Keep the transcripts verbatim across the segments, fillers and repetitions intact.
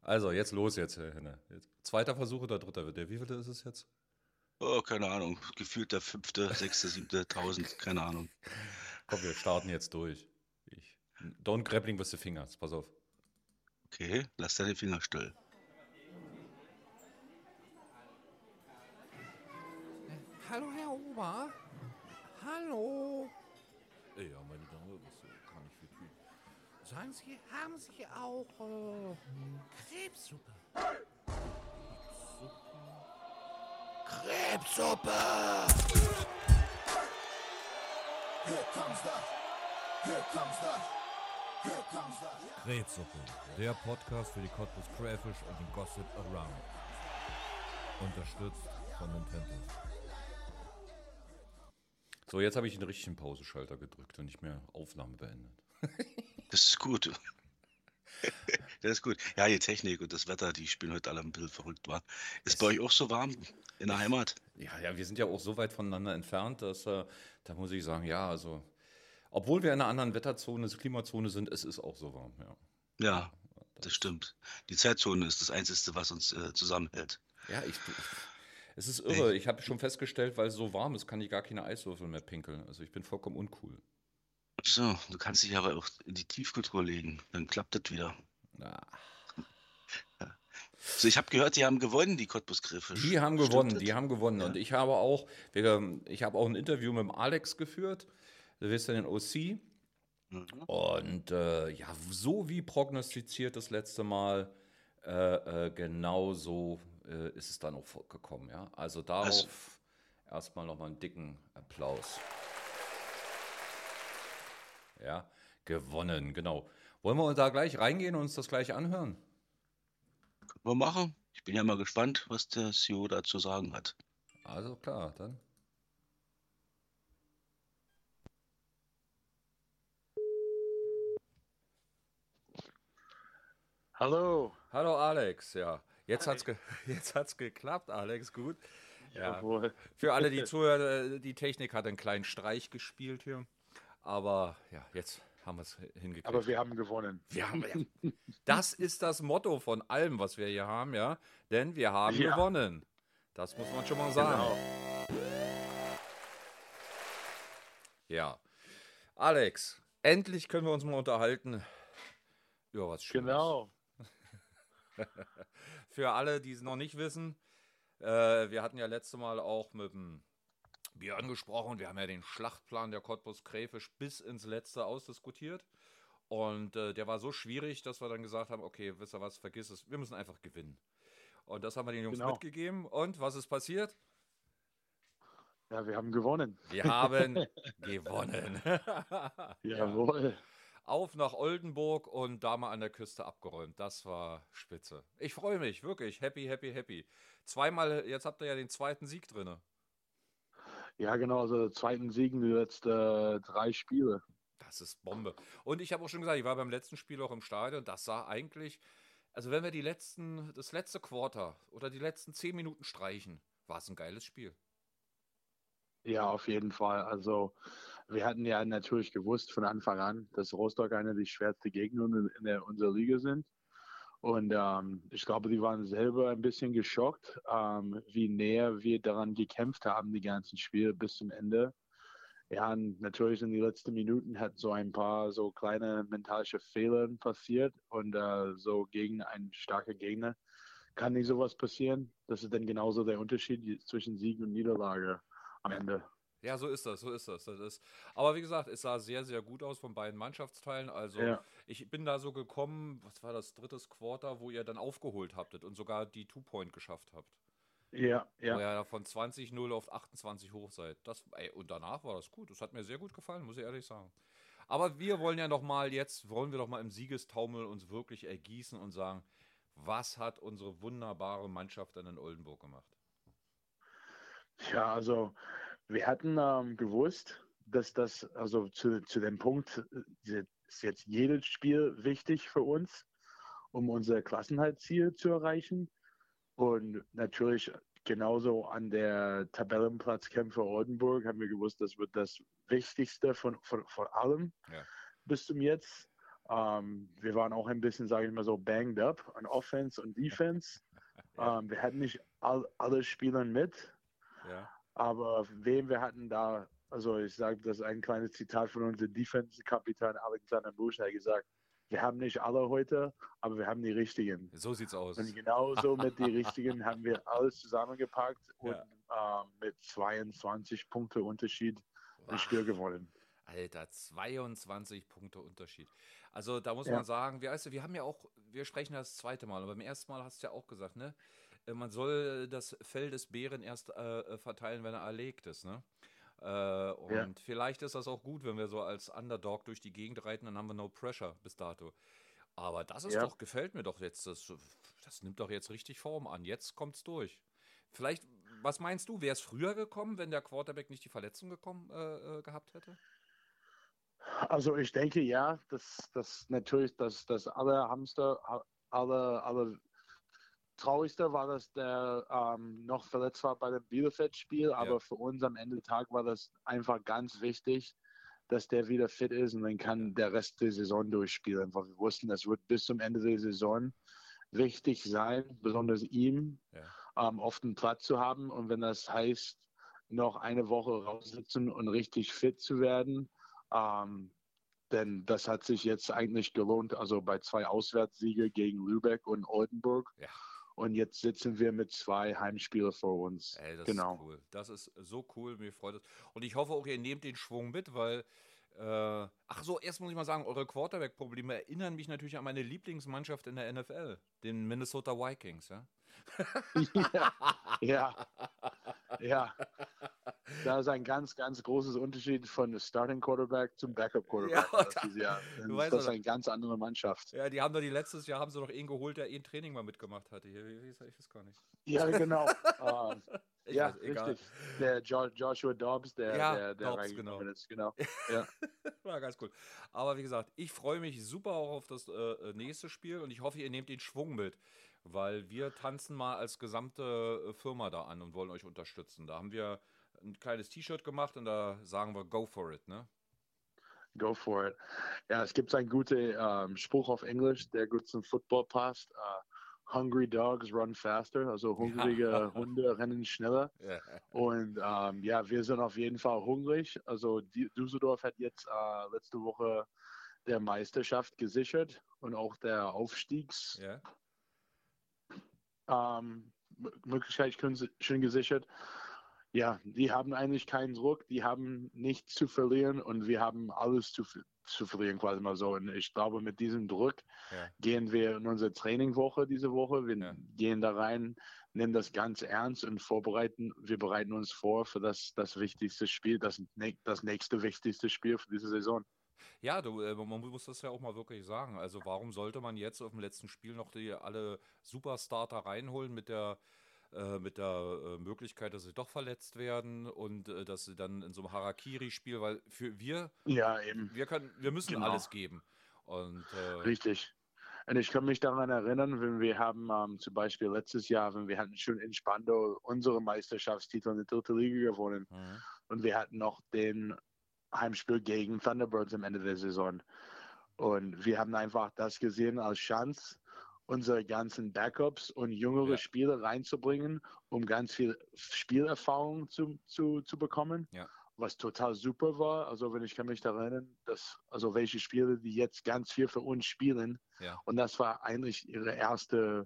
Also, jetzt los jetzt, Herr Henne. Jetzt. Zweiter Versuch oder dritter? Der wievielte ist es jetzt? Oh, keine Ahnung. Gefühlt der fünfte, sechste, siebte, tausend, keine Ahnung. Komm, wir starten jetzt durch. Ich. Don't grappling with the fingers. Pass auf. Okay, lass deine Finger still. Hallo, Herr Ober. Hallo. Ja, meine Dame, was kann ich für tun? Sagen Sie, haben Sie auch äh, Krebssuppe? Krebssuppe! Here comes the, here comes the, here comes the. Krebssuppe, der Podcast für die Cottbus Crayfish und den Gossip Around. Unterstützt von Nintendo. So, jetzt habe ich den richtigen Pauseschalter gedrückt und nicht mehr Aufnahme beendet. Das ist gut. Das ist gut. Ja, die Technik und das Wetter, die spielen heute alle ein bisschen verrückt, war. Ist bei euch auch so warm in der Heimat? Ja, ja, wir sind ja auch so weit voneinander entfernt, dass äh, da muss ich sagen, ja, also, obwohl wir in einer anderen Wetterzone, Klimazone sind, es ist auch so warm, ja. Ja, das stimmt. Die Zeitzone ist das Einzige, was uns äh, zusammenhält. Ja, ich, ich, es ist irre. Ich habe schon festgestellt, weil es so warm ist, kann ich gar keine Eiswürfel mehr pinkeln. Also ich bin vollkommen uncool. So, du kannst dich aber auch in die Tiefkühltruhe legen, dann klappt das wieder. Ah. So, ich habe gehört, die haben gewonnen, die Cottbus Crayfish. Die haben Stimmt gewonnen, das? die haben gewonnen. Ja. Und ich habe auch, wir, ich habe auch ein Interview mit dem Alex geführt. Du wirst ja den O C. Mhm. Und äh, ja, so wie prognostiziert das letzte Mal, äh, äh, genau so äh, ist es dann auch gekommen. Ja? Also darauf Also. erstmal nochmal einen dicken Applaus. Ja, gewonnen, genau. Wollen wir da gleich reingehen und uns das gleich anhören? Können wir machen. Ich bin ja mal gespannt, was der C E O da zu sagen hat. Also klar, dann. Hallo. Hallo Alex, ja. Jetzt hat's, ge jetzt hat's geklappt, Alex, gut. Ja. Jawohl. Für alle, die zuhören, äh, die Technik hat einen kleinen Streich gespielt hier. Aber ja, jetzt haben wir es hingekriegt. Aber wir haben gewonnen. Wir haben, ja, das ist das Motto von allem, was wir hier haben, ja. Denn wir haben Ja. gewonnen. Das muss man schon mal sagen. Genau. Ja. Alex, endlich können wir uns mal unterhalten über was Schönes. Genau. Für alle, die es noch nicht wissen, äh, wir hatten ja letzte Mal auch mit dem Björn gesprochen. Wir haben ja den Schlachtplan der Cottbus Crayfish bis ins Letzte ausdiskutiert. Und äh, der war so schwierig, dass wir dann gesagt haben, okay, wisst ihr was, vergiss es, wir müssen einfach gewinnen. Und das haben wir den Jungs Genau. mitgegeben. Und was ist passiert? Ja, wir haben gewonnen. Wir haben gewonnen. Jawohl. Auf nach Oldenburg und da mal an der Küste abgeräumt. Das war spitze. Ich freue mich, wirklich. Happy, happy, happy. Zweimal, jetzt habt ihr ja den zweiten Sieg drin. Ja, genau. Also zweiten Siegen die letzten äh, drei Spiele. Das ist Bombe. Und ich habe auch schon gesagt, ich war beim letzten Spiel auch im Stadion. Das sah eigentlich, also wenn wir die letzten, das letzte Quarter oder die letzten zehn Minuten streichen, war es ein geiles Spiel. Ja, auf jeden Fall. Also wir hatten ja natürlich gewusst von Anfang an, dass Rostock einer der schwersten Gegner in, in der, unserer Liga sind. Und ähm, ich glaube, die waren selber ein bisschen geschockt, ähm, wie näher wir daran gekämpft haben, die ganzen Spiele bis zum Ende. Ja, und natürlich in den letzten Minuten hat so ein paar so kleine mentalische Fehler passiert und äh, so gegen einen starken Gegner kann nicht sowas passieren. Das ist dann genauso der Unterschied zwischen Sieg und Niederlage am Ende. Ja, so ist das, so ist das. das ist, aber wie gesagt, es sah sehr, sehr gut aus von beiden Mannschaftsteilen. Also Ja. ich bin da so gekommen, was war das, drittes Quarter, wo ihr dann aufgeholt habtet und sogar die Two-Point geschafft habt. Ja, Wo ja. ihr von zwanzig null auf achtundzwanzig hoch seid. Das, ey, und danach war das gut. Das hat mir sehr gut gefallen, muss ich ehrlich sagen. Aber wir wollen ja noch mal jetzt, wollen wir doch mal im Siegestaumel uns wirklich ergießen und sagen, was hat unsere wunderbare Mannschaft dann in Oldenburg gemacht? Ja, also wir hatten ähm, gewusst, dass das, also zu, zu dem Punkt, äh, ist jetzt jedes Spiel wichtig für uns, um unser Klassenhaltziel zu erreichen. Und natürlich genauso an der Tabellenplatzkämpfe Oldenburg haben wir gewusst, das wird das Wichtigste von, von, von allem Ja. bis zum Jetzt. Ähm, wir waren auch ein bisschen, sage ich mal so, banged up an Offense und Defense. Ja. Ähm, wir hatten nicht all, alle Spieler mit, Ja. aber wen wir hatten da, also ich sage, das ist ein kleines Zitat von unserem Defense-Kapitän Alexander Busch, der hat gesagt, wir haben nicht alle heute, aber wir haben die richtigen. So sieht's aus. Und genauso mit den richtigen haben wir alles zusammengepackt und Ja. ähm, mit zweiundzwanzig Punkte Unterschied das Spiel gewonnen. Alter, zweiundzwanzig Punkte Unterschied. Also da muss Ja. man sagen, wir, weißt du, wir haben ja auch, wir sprechen das zweite Mal, aber beim ersten Mal hast du ja auch gesagt, ne? äh, Man soll das Fell des Bären erst äh, verteilen, wenn er erlegt ist, ne? Äh, und Ja. vielleicht ist das auch gut, wenn wir so als Underdog durch die Gegend reiten, dann haben wir no pressure bis dato. Aber das ist Ja. doch, gefällt mir doch jetzt, das, das nimmt doch jetzt richtig Form an. Jetzt kommt's durch. Vielleicht, was meinst du, wäre es früher gekommen, wenn der Quarterback nicht die Verletzung gekommen, äh, äh, gehabt hätte? Also ich denke ja, dass das natürlich, dass das alle Hamster, alle, alle traurigste war, dass der ähm, noch verletzt war bei dem Bielefeld-Spiel, aber Ja. für uns am Ende des Tages war das einfach ganz wichtig, dass der wieder fit ist und dann kann Ja. der Rest der Saison durchspielen. Weil wir wussten, das wird bis zum Ende der Saison wichtig sein, besonders ihm, Ja. ähm, auf dem Platz zu haben. Und wenn das heißt, noch eine Woche raussitzen und richtig fit zu werden, ähm, denn das hat sich jetzt eigentlich gelohnt, also bei zwei Auswärtssiege gegen Lübeck und Oldenburg. Ja. Und jetzt sitzen wir mit zwei Heimspielen vor uns. Ey, das Genau. ist cool. Das ist so cool, mir freut es. Und ich hoffe auch, ihr nehmt den Schwung mit, weil, äh, ach so, erst muss ich mal sagen, eure Quarterback-Probleme erinnern mich natürlich an meine Lieblingsmannschaft in der N F L, den Minnesota Vikings, ja? ja, ja, ja. Da ist ein ganz, ganz großes Unterschied von der Starting Quarterback zum Backup Quarterback. Ja, das ist ja das du ist, weißt das ist doch. eine ganz andere Mannschaft. Ja, die haben doch die letztes Jahr haben sie doch einen geholt, der eh ein Training mal mitgemacht hatte. Hier, wie, wie, ich weiß gar nicht. Ja, genau. ähm, Ich ja, weiß, egal. richtig. Der jo Joshua Dobbs, der, Ja, der, der Dobbs, reingekommen genau. ist. Genau. Ja. War ganz cool. Aber wie gesagt, ich freue mich super auch auf das äh, nächste Spiel und ich hoffe, ihr nehmt den Schwung mit, weil wir tanzen mal als gesamte äh, Firma da an und wollen euch unterstützen. Da haben wir ein kleines T-Shirt gemacht und da sagen wir Go for it, ne? Go for it. Ja, es gibt einen guten ähm, Spruch auf Englisch, der gut zum Football passt. Uh, hungry dogs run faster, also hungrige Ja. Hunde rennen schneller. Ja. Und ähm, ja, wir sind auf jeden Fall hungrig. Also die, Düsseldorf hat jetzt äh, letzte Woche der Meisterschaft gesichert und auch der Aufstiegs Ja. ähm, Möglichkeit schön gesichert. Ja, die haben eigentlich keinen Druck, die haben nichts zu verlieren und wir haben alles zu, zu verlieren, quasi mal so. Und ich glaube, mit diesem Druck Ja. gehen wir in unsere Trainingwoche diese Woche. Wir Ja. gehen da rein, nehmen das ganz ernst und vorbereiten. Wir bereiten uns vor für das, das wichtigste Spiel, das, das nächste wichtigste Spiel für diese Saison. Ja, du, äh, man muss das ja auch mal wirklich sagen. Also warum sollte man jetzt auf dem letzten Spiel noch die alle Superstarter reinholen mit der äh, mit der äh, Möglichkeit, dass sie doch verletzt werden und äh, dass sie dann in so einem Harakiri-Spiel, weil für wir, Ja, eben. wir können, wir müssen Genau. alles geben. Und äh, Richtig. Und ich kann mich daran erinnern, wenn wir haben ähm, zum Beispiel letztes Jahr, wenn wir hatten schon in Spandau unsere Meisterschaftstitel in der dritten Liga gewonnen mhm. und wir hatten noch den Heimspiel gegen Thunderbirds am Ende der Saison. Und wir haben einfach das gesehen als Chance, unsere ganzen Backups und jüngere Ja. Spieler reinzubringen, um ganz viel Spielerfahrung zu, zu, zu bekommen. Ja. Was total super war. Also wenn ich kann mich daran erinnern, dass also welche Spieler, die jetzt ganz viel für uns spielen. Ja. Und das war eigentlich ihre erste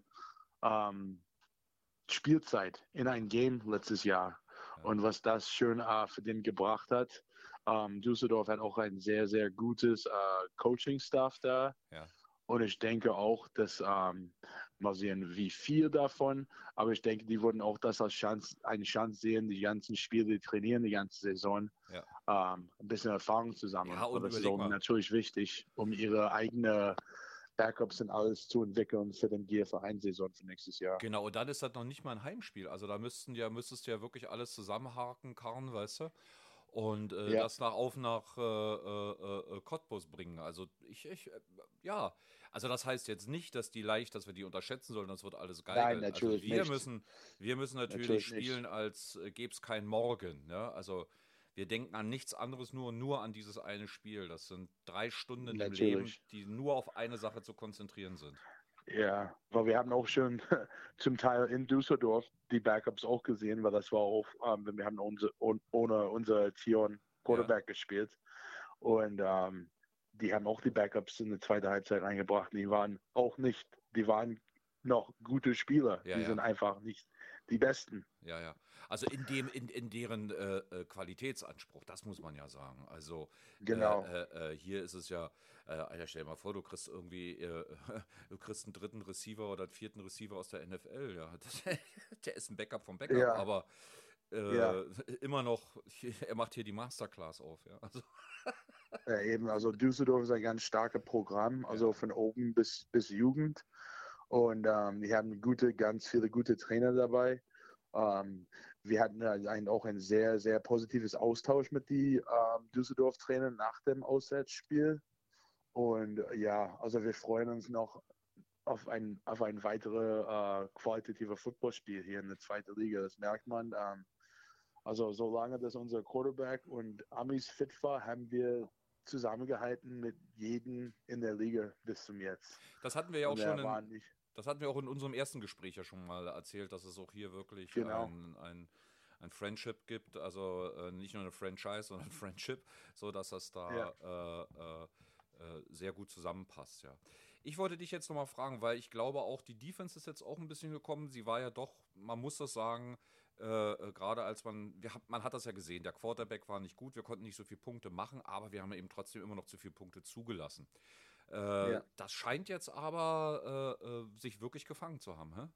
ähm, Spielzeit in ein Game letztes Jahr. Ja. Und was das schön äh, für den gebracht hat. Ähm, Düsseldorf hat auch ein sehr, sehr gutes äh, Coaching-Staff da. Ja. Und ich denke auch, dass, ähm, mal sehen, wie viel davon, aber ich denke, die würden auch das als Chance, eine Chance sehen, die ganzen Spiele trainieren, die ganze Saison, Ja. ähm, ein bisschen Erfahrung zu sammeln. Ja, und und das ist überleg auch mal. natürlich wichtig, um ihre eigene Backups und alles zu entwickeln für den G F eins-Saison für nächstes Jahr. Genau, und dann ist das noch nicht mal ein Heimspiel. Also da müssten ja, müsstest du ja wirklich alles zusammenhaken, karren, weißt du? Und äh, Ja. das nach auf nach äh, äh, äh, Cottbus bringen. Also ich, ich äh, ja, also das heißt jetzt nicht, dass die leicht, dass wir die unterschätzen sollen, das wird alles geil. Nein, natürlich also wir nicht. müssen, wir müssen natürlich, Natürlich nicht. spielen, als äh, gäbe es kein Morgen. Ne? Also wir denken an nichts anderes, nur nur an dieses eine Spiel. Das sind drei Stunden im Natürlich. Leben, die nur auf eine Sache zu konzentrieren sind. Ja, weil wir haben auch schon zum Teil in Düsseldorf die Backups auch gesehen, weil das war auch, ähm, wir haben unser, un, ohne unser Tion Quarterback ja. gespielt. Und ähm, die haben auch die Backups in die zweite Halbzeit reingebracht. Die waren auch nicht, die waren noch gute Spieler. Ja, die ja. sind einfach nicht die Besten. Ja, ja. Also in dem, in, in deren äh, äh, Qualitätsanspruch, das muss man ja sagen. Also genau. äh, äh, hier ist es ja, äh, Alter, stell dir mal vor, du kriegst irgendwie, äh, du kriegst einen dritten Receiver oder einen vierten Receiver aus der N F L, ja. Der ist ein Backup vom Backup, ja. aber äh, ja. immer noch, er macht hier die Masterclass auf, ja. Also. Ja, eben, also Düsseldorf ist ein ganz starkes Programm, also ja. von oben bis, bis Jugend. Und ähm, die haben gute, ganz viele gute Trainer dabei. Ähm, wir hatten ein, auch ein sehr, sehr positives Austausch mit den ähm, Düsseldorf-Trainern nach dem Auswärtsspiel. Und ja, also wir freuen uns noch auf ein, auf ein weiteres äh, qualitatives Footballspiel hier in der zweiten Liga. Das merkt man. Ähm, also solange das unser Quarterback und Amis fit war, haben wir zusammengehalten mit jedem in der Liga bis zum Jetzt. Das hatten wir ja auch und schon in, in, das hatten wir auch in unserem ersten Gespräch ja schon mal erzählt, dass es auch hier wirklich genau. ein, ein, ein Friendship gibt, also äh, nicht nur eine Franchise, sondern ein Friendship, so dass das da ja. äh, äh, sehr gut zusammenpasst, ja. Ich wollte dich jetzt nochmal fragen, weil ich glaube auch, die Defense ist jetzt auch ein bisschen gekommen, sie war ja doch, man muss das sagen, Äh, gerade als man, wir, man hat das ja gesehen, der Quarterback war nicht gut, wir konnten nicht so viele Punkte machen, aber wir haben eben trotzdem immer noch zu viele Punkte zugelassen. Äh, ja. Das scheint jetzt aber äh, äh, sich wirklich gefangen zu haben, hä?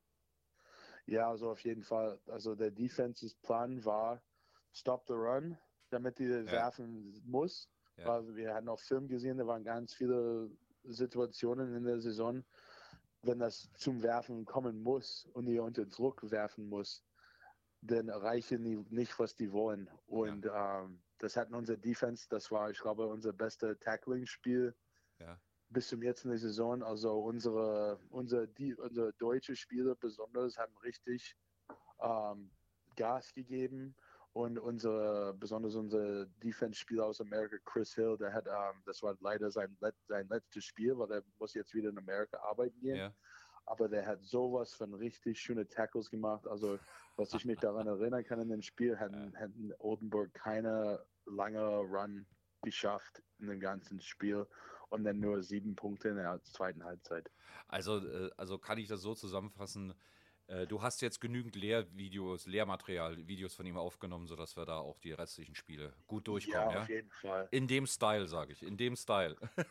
Ja, also auf jeden Fall. Also der Defenses Plan war Stop the Run, damit die ja. werfen muss. Ja. Weil wir hatten auch Film gesehen, da waren ganz viele Situationen in der Saison, wenn das zum Werfen kommen muss und die unter Druck werfen muss, dann erreichen die nicht, was die wollen. Und ja. ähm, das hatten unsere Defense, das war, ich glaube, unser beste Tackling-Spiel ja. bis zum jetzt in der Saison. Also unsere, unsere, die, unsere deutsche Spieler besonders haben richtig ähm, Gas gegeben. Und unsere, besonders unser Defense-Spieler aus Amerika, Chris Hill, der hat, ähm, das war leider sein, sein letztes Spiel, weil er muss jetzt wieder in Amerika arbeiten gehen. Ja. Aber der hat sowas von richtig schöne Tackles gemacht. Also, was ich mich daran erinnern kann in dem Spiel, hätten, ja. hätten Oldenburg keine lange Run geschafft in dem ganzen Spiel und dann nur sieben Punkte in der zweiten Halbzeit. Also, äh, also kann ich das so zusammenfassen, äh, du hast jetzt genügend Lehrvideos, Lehrmaterial, Videos von ihm aufgenommen, sodass wir da auch die restlichen Spiele gut durchkommen, ja? Ja, auf jeden Fall. In dem Style, sage ich, in dem Style.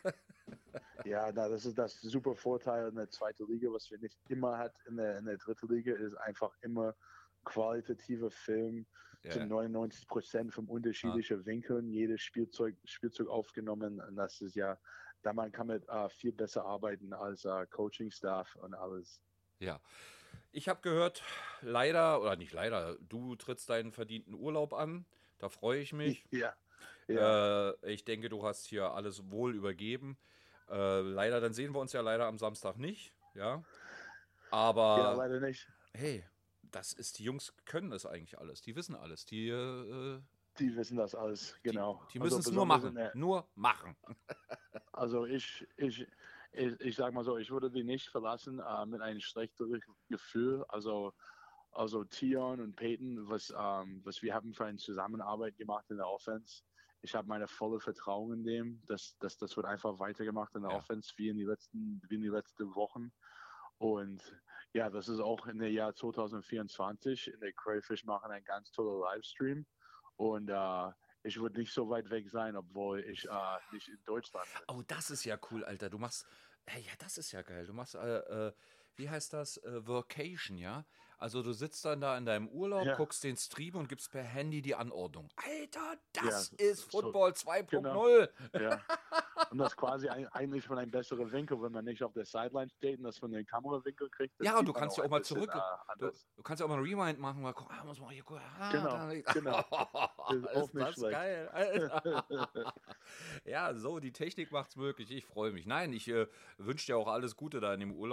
Ja, na, das ist das super Vorteil in der zweiten Liga, was wir nicht immer hat in der, in der dritten Liga, ist einfach immer qualitativer Film ja. zu neunundneunzig Prozent von unterschiedlichen ah. Winkeln, jedes Spielzeug, Spielzeug aufgenommen. Und das ist ja, da man kann mit uh, viel besser arbeiten als uh, Coaching-Staff und alles. Ja, ich habe gehört, leider, oder nicht leider, du trittst deinen verdienten Urlaub an, da freue ich mich. Ja. ja. Äh, ich denke, du hast hier alles wohl übergeben. Äh, leider, dann sehen wir uns ja leider am Samstag nicht, ja. Aber. Ja, leider nicht. Hey, das ist, die Jungs können das eigentlich alles, die wissen alles, die. Äh, die wissen das alles, genau. Die, die müssen also es nur machen, der, nur machen. Also ich, ich, ich, ich sag mal so, ich würde die nicht verlassen äh, mit einem schlechteren Gefühl. Also, also Tion und Peyton, was, ähm, was wir haben für eine Zusammenarbeit gemacht in der Offense. Ich habe meine volle Vertrauen in dem, dass, dass das wird einfach weitergemacht in der ja. Offense wie in die letzten, wie in die letzten Wochen. Und ja, das ist auch in der Jahr zwanzig vierundzwanzig. In der Crayfish machen einen ganz tollen Livestream. Und äh, ich würde nicht so weit weg sein, obwohl ich äh, nicht in Deutschland bin. Oh, das ist ja cool, Alter. Du machst, hey, ja, das ist ja geil. Du machst, äh, äh, wie heißt das? Äh, Workation, ja? Also du sitzt dann da in deinem Urlaub, ja. guckst den Stream und gibst per Handy die Anordnung. Alter, das ja, ist Football so, zwei Punkt null. Genau. Ja. Und das quasi ein, eigentlich von einem besseren Winkel, wenn man nicht auf der Sideline steht und das von den Kamerawinkel kriegt. Ja, und du kannst ja auch mal zurück. Äh, du, du kannst ja auch mal einen Rewind machen, weil guck, ah, muss man hier gucken. Ah, genau, da, genau. ist, ist das schlecht. Geil. Alter. Ja, so, die Technik macht's möglich. Ich freue mich. Nein, ich äh, wünsche dir auch alles Gute da in dem Urlaub.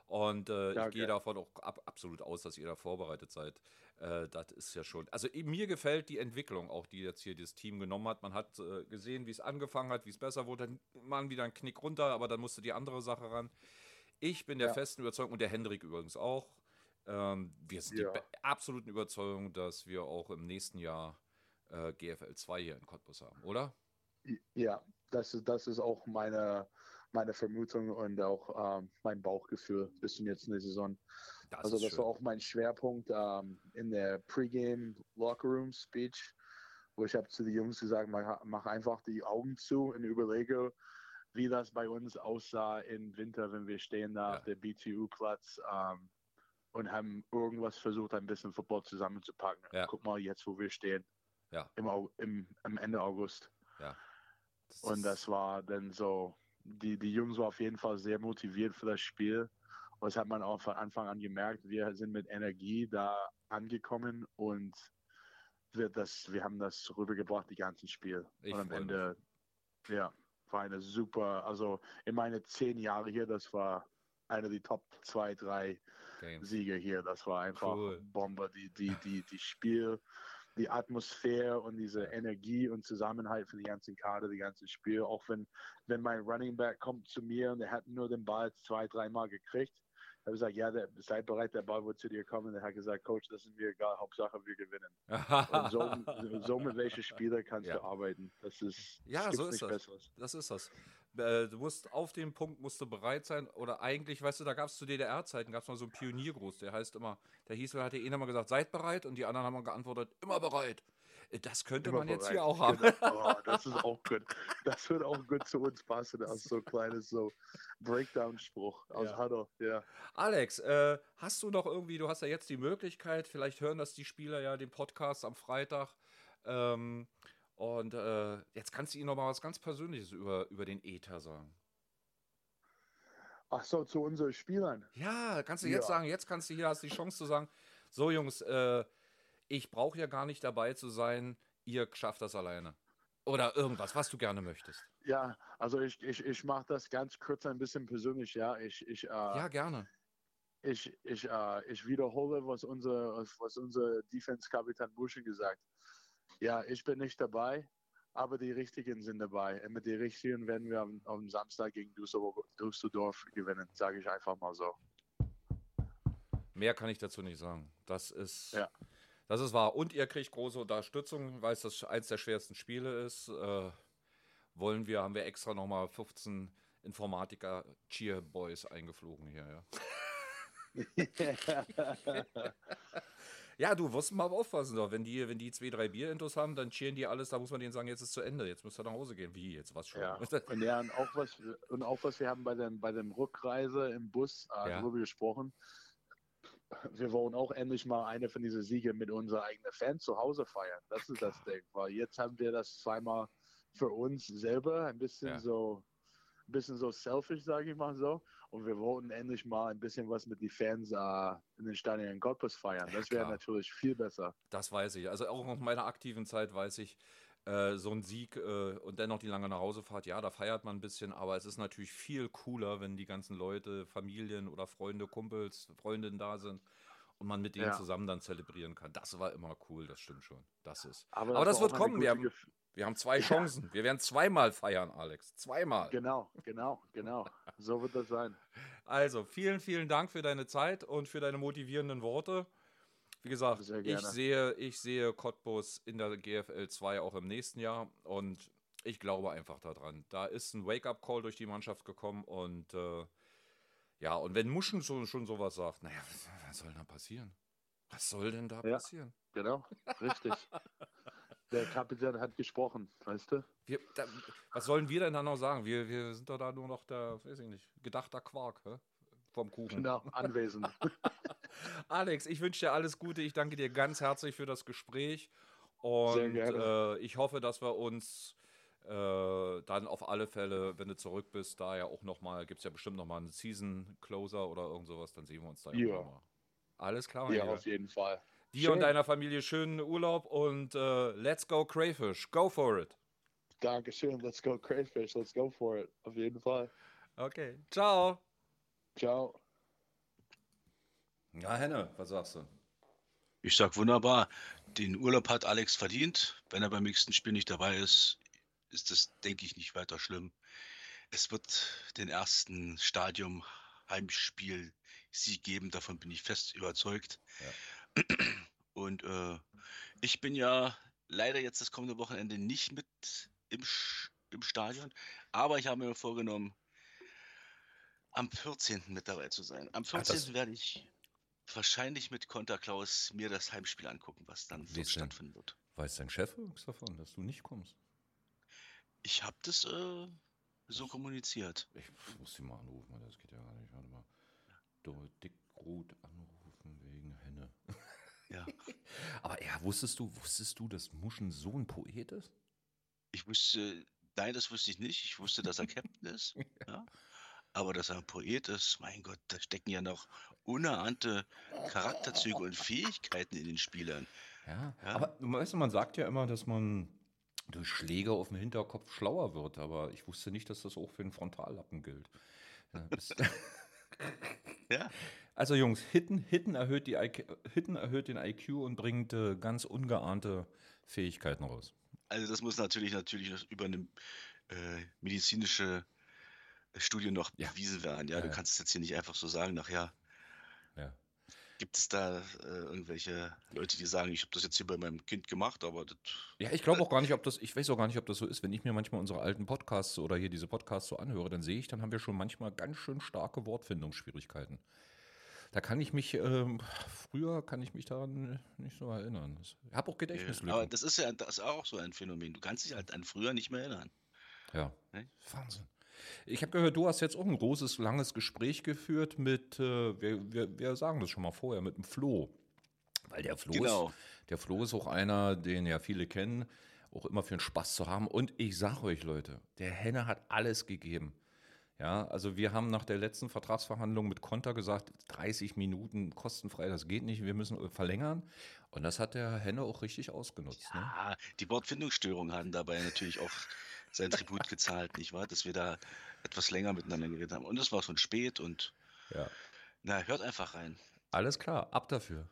Und äh, Ja, ich gehe okay. davon auch ab, absolut aus, dass ihr da vorbereitet seid. Äh, das ist ja schon. Also i- mir gefällt die Entwicklung auch, die jetzt hier das Team genommen hat. Man hat äh, gesehen, wie es angefangen hat, wie es besser wurde. Dann mal wieder ein Knick runter, aber dann musste die andere Sache ran. Ich bin der Ja. festen Überzeugung, und der Hendrik übrigens auch, ähm, wir sind Ja. die be- absoluten Überzeugung, dass wir auch im nächsten Jahr äh, G F L zwei hier in Cottbus haben, oder? Ja, das ist, das ist auch meine, meine Vermutung und auch ähm, mein Bauchgefühl bis zum jetzt in der Saison. Das Also ist das war schön. auch mein Schwerpunkt ähm, in der Pre-Game Locker Room Speech, wo ich habe zu den Jungs gesagt, mach, mach einfach die Augen zu und überlege, wie das bei uns aussah im Winter, wenn wir stehen da Ja. auf der B T U-Platz ähm, und haben irgendwas versucht, ein bisschen Football zusammenzupacken. Ja. Guck mal jetzt, wo wir stehen, Ja, im, Au- im, am Ende August. ja. Das Und ist- das war dann so, die, die Jungs waren auf jeden Fall sehr motiviert für das Spiel. Und das hat man auch von Anfang an gemerkt. Wir sind mit Energie da angekommen und wir, das, wir haben das rübergebracht, die ganzen Spiel. Ich Und am freu Ende, ja, war eine super, also in meine zehn Jahre hier, das war eine der Top zwei, drei Games. Siege hier. Das war einfach Cool. Bombe. Die, die, die, die Spiel, die Atmosphäre und diese Ja. Energie und Zusammenhalt für die ganzen Kader, die ganzen Spiel. Auch wenn, wenn mein Running Back kommt zu mir und er hat nur den Ball zwei, dreimal gekriegt, habe ich gesagt, ja, der, seid bereit, der Ball wird zu dir kommen. Er hat gesagt, Coach, das ist mir egal, Hauptsache wir gewinnen. Und so, so mit welchen Spieler kannst Ja. du arbeiten. Das ist, Ja, das gibt's so ist nicht das. Besseres. Das ist das. Äh, Du musst auf den Punkt musst du bereit sein. Oder eigentlich, weißt du, da gab es zu D D R-Zeiten, gab es mal so einen Pioniergruß, der heißt immer, der hieß, hat der eine immer gesagt, seid bereit, und die anderen haben geantwortet, immer bereit. Äh, Das könnte Immer man jetzt bereit. hier auch haben. Genau. Oh, das ist auch gut. Das wird auch gut zu uns passen, als so ein kleines so Breakdown-Spruch aus Ja. Huddle. Ja. Alex, äh, hast du noch irgendwie, du hast ja jetzt die Möglichkeit, vielleicht hören das die Spieler ja den Podcast am Freitag. Ähm, und äh, jetzt kannst du ihnen noch mal was ganz Persönliches über, über den Äther sagen. Ach so, zu unseren Spielern. Ja, kannst du jetzt Ja. sagen, jetzt kannst du hier, hast die Chance zu sagen, so Jungs, äh, ich brauche ja gar nicht dabei zu sein, ihr schafft das alleine. Oder irgendwas, was du gerne möchtest. Ja, also ich, ich, ich mache das ganz kurz ein bisschen persönlich, ja. Ich, ich, äh, Ja, gerne. ich, ich, äh, ich wiederhole, was unser, was unser Defense-Kapitän Buschen gesagt hat. Ja, ich bin nicht dabei, aber die Richtigen sind dabei. Und mit den Richtigen werden wir am, am Samstag gegen Düsseldorf, Düsseldorf gewinnen, sage ich einfach mal so. Mehr kann ich dazu nicht sagen. Das ist, Ja. das ist wahr. Und ihr kriegt große Unterstützung, weil es das eins der schwersten Spiele ist. Äh, wollen wir, haben wir extra nochmal fünfzehn Informatiker Cheerboys eingeflogen hier, ja. Ja, du musst mal aufpassen, doch. Wenn die, wenn die zwei, drei Bier-Intos haben, dann cheeren die alles, da muss man denen sagen, jetzt ist zu Ende, jetzt müsst ihr nach Hause gehen. Wie, jetzt was schon? Ja, und ja, und auch was, und auch was wir haben bei dem, bei dem Rückreise im Bus äh, Ja. darüber gesprochen. Wir wollen auch endlich mal eine von diesen Siegen mit unseren eigenen Fans zu Hause feiern. Das ist das Ding. Weil jetzt haben wir das zweimal für uns selber ein bisschen Ja. so, ein bisschen so selfish, sage ich mal so. Und wir wollten endlich mal ein bisschen was mit den Fans äh, in den Stadien in Cottbus feiern. Das wäre klar. natürlich viel besser. Das weiß ich. Also auch aus meiner aktiven Zeit weiß ich, äh, so ein Sieg äh, und dennoch die lange Nachhausefahrt, ja, da feiert man ein bisschen, aber es ist natürlich viel cooler, wenn die ganzen Leute, Familien oder Freunde, Kumpels, Freundinnen da sind und man mit denen Ja. zusammen dann zelebrieren kann. Das war immer cool, das stimmt schon. Das ist. Aber, Aber das war wird auch eine kommen. Wir gute haben, Gef- wir haben zwei Ja. Chancen. Wir werden zweimal feiern, Alex. Zweimal. Genau, genau, genau. So wird das sein. Also, vielen, vielen Dank für deine Zeit und für deine motivierenden Worte. Wie gesagt, Sehr ich gerne. sehe, ich sehe Cottbus in der G F L zwei auch im nächsten Jahr und ich glaube einfach daran. Da ist ein Wake-up-Call durch die Mannschaft gekommen und äh, ja, und wenn Muschen so, schon sowas sagt, naja, was, was soll da passieren? Was soll denn da Ja. passieren? Genau, richtig. Der Kapitän hat gesprochen, weißt du? Wir, da, was sollen wir denn da noch sagen? Wir, wir sind doch da nur noch der, weiß ich nicht, gedachter Quark hä? Vom Kuchen. Genau, anwesend. Alex, ich wünsche dir alles Gute. Ich danke dir ganz herzlich für das Gespräch. Und gerne. äh, ich hoffe, dass wir uns äh, dann auf alle Fälle, wenn du zurück bist, da ja auch nochmal, gibt es ja bestimmt nochmal einen Season Closer oder irgend sowas, dann sehen wir uns da ja Ja. nochmal. Alles klar, mein Ja, Lieber. auf jeden Fall. Dir und Schön. deiner Familie schönen Urlaub und äh, let's go Crayfish. Go for it. Dankeschön. Let's go Crayfish. Let's go for it. Auf jeden Fall. Okay. Ciao. Ciao. Ja, Henne, was sagst du? Ich sag wunderbar, den Urlaub hat Alex verdient. Wenn er beim nächsten Spiel nicht dabei ist, ist das, denke ich, nicht weiter schlimm. Es wird den ersten Stadium-Heimspiel-Sieg geben, davon bin ich fest überzeugt. Ja. Und äh, ich bin ja leider jetzt das kommende Wochenende nicht mit im, Sch- im Stadion, aber ich habe mir vorgenommen, am vierzehnten mit dabei zu sein. Am Ah, das- vierzehnten werde ich wahrscheinlich mit Konter Klaus mir das Heimspiel angucken, was dann Wie dort ist denn? stattfinden wird. Weiß dein Chef irgendwas davon, dass du nicht kommst? Ich habe das äh, so kommuniziert. Ich muss sie mal anrufen, das geht ja gar nicht. Warte mal. Du Dickrot anrufen wegen Henne. Ja. Aber ja, wusstest du, wusstest du, dass Muschen so ein Poet ist? Ich wusste, nein, das wusste ich nicht. Ich wusste, dass er Captain ist. Ja. Aber dass er ein Poet ist, mein Gott, da stecken ja noch unahnte Charakterzüge und Fähigkeiten in den Spielern. Ja, Ja. aber du weißt, du, man sagt ja immer, dass man durch Schläge auf dem Hinterkopf schlauer wird, aber ich wusste nicht, dass das auch für den Frontallappen gilt. Ja, ist- Ja. also Jungs, Hitten, Hitten, erhöht die I Q, Hitten erhöht den I Q und bringt äh, ganz ungeahnte Fähigkeiten raus. Also das muss natürlich natürlich noch über eine äh, medizinische Studie noch Ja. bewiesen werden. Ja, Ja, du ja. kannst es jetzt hier nicht einfach so sagen, nachher Ja. gibt es da äh, irgendwelche Leute, die sagen, ich habe das jetzt hier bei meinem Kind gemacht, aber das, Ja, ich glaube auch gar nicht, ob das, ich weiß auch gar nicht, ob das so ist. Wenn ich mir manchmal unsere alten Podcasts oder hier diese Podcasts so anhöre, dann sehe ich, dann haben wir schon manchmal ganz schön starke Wortfindungsschwierigkeiten. Da kann ich mich, ähm, früher kann ich mich daran nicht so erinnern. Ich habe auch äh, Gedächtnislücken. aber das ist ja das ist auch so ein Phänomen. Du kannst dich halt an früher nicht mehr erinnern. Ja, Ne? Wahnsinn. Ich habe gehört, du hast jetzt auch ein großes, langes Gespräch geführt mit, äh, wir, wir, wir sagen das schon mal vorher, mit dem Flo. Weil der Flo, Genau. ist, der Flo ist auch einer, den ja viele kennen, auch immer für den Spaß zu haben. Und ich sage euch, Leute, der Henne hat alles gegeben. Ja, also wir haben nach der letzten Vertragsverhandlung mit Konter gesagt, dreißig Minuten kostenfrei, das geht nicht, wir müssen verlängern. Und das hat der Henne auch richtig ausgenutzt. Ne? Ah, die Wortfindungsstörungen haben dabei natürlich auch sein Tribut gezahlt, nicht wahr? Dass wir da etwas länger miteinander geredet haben. Und es war schon spät und Ja. na, hört einfach rein. Alles klar, ab dafür.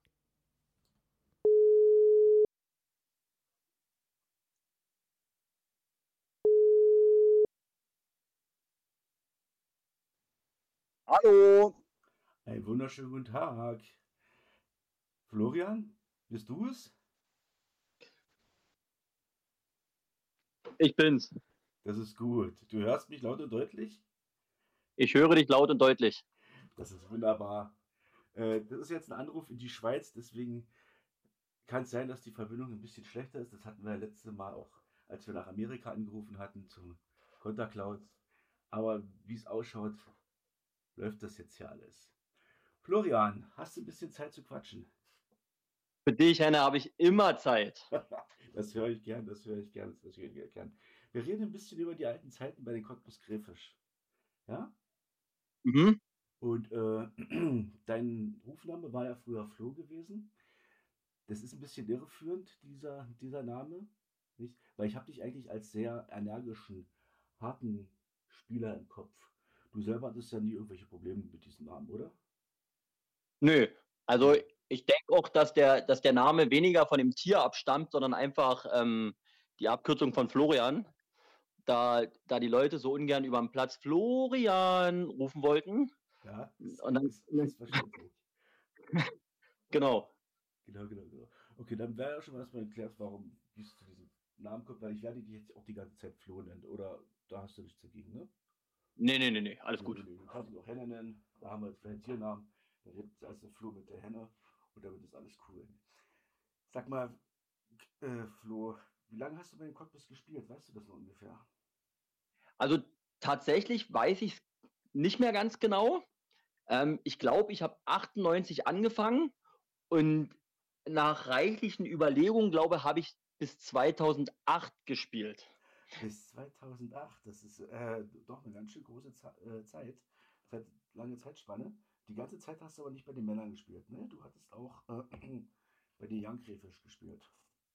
Hallo. Einen wunderschönen guten Tag. Florian, bist du es? Ich bin's. Das ist gut. Du hörst mich laut und deutlich? Ich höre dich laut und deutlich. Das ist wunderbar. Äh, das ist jetzt ein Anruf in die Schweiz, deswegen kann es sein, dass die Verbindung ein bisschen schlechter ist. Das hatten wir letzte Mal auch, als wir nach Amerika angerufen hatten, zum Kontercloud. Aber wie es ausschaut, läuft das jetzt hier alles. Florian, hast du ein bisschen Zeit zu quatschen? Für dich, Henne, habe ich immer Zeit. Das höre ich gern, das höre ich gern, das höre ich gern. Wir reden ein bisschen über die alten Zeiten bei den Cottbus Krefisch. Ja? Mhm. Und äh, dein Rufname war ja früher Flo gewesen. Das ist ein bisschen irreführend, dieser, dieser Name. Nicht? Weil ich habe dich eigentlich als sehr energischen, harten Spieler im Kopf. Du selber hattest ja nie irgendwelche Probleme mit diesem Namen, oder? Nö. Also ich denke auch, dass der, dass der Name weniger von dem Tier abstammt, sondern einfach ähm, die Abkürzung von Florian. Da, da die Leute so ungern über den Platz Florian rufen wollten. Ja, das Und dann- ist, ist verständlich. Genau. Genau, genau, genau. Okay, dann wäre ja schon erstmal erklärt, warum wie es zu diesem Namen kommt, weil ich werde dich jetzt auch die ganze Zeit Flo nennen. Oder da hast du nichts dagegen, ne? Nee, nee, nee, nee. Alles Nee, gut. nee, nee. Du kannst dich auch Henne nennen. Da haben wir jetzt vielleicht Tiernamen. Dann redet es als der Flo mit der Henne und damit ist alles cool. Sag mal, äh, Flo, wie lange hast du bei den Cottbus gespielt? Weißt du das noch ungefähr? Also tatsächlich weiß ich es nicht mehr ganz genau. Ähm, ich glaube, ich habe achtundneunzig angefangen und nach reichlichen Überlegungen, glaube habe ich bis zweitausendacht gespielt. Bis zweitausendacht, das ist äh, doch eine ganz schön große Ze äh, Zeit, Zeit, lange Zeitspanne. Die ganze Zeit hast du aber nicht bei den Männern gespielt, ne? Du hattest auch äh, bei den Young Krefisch gespielt.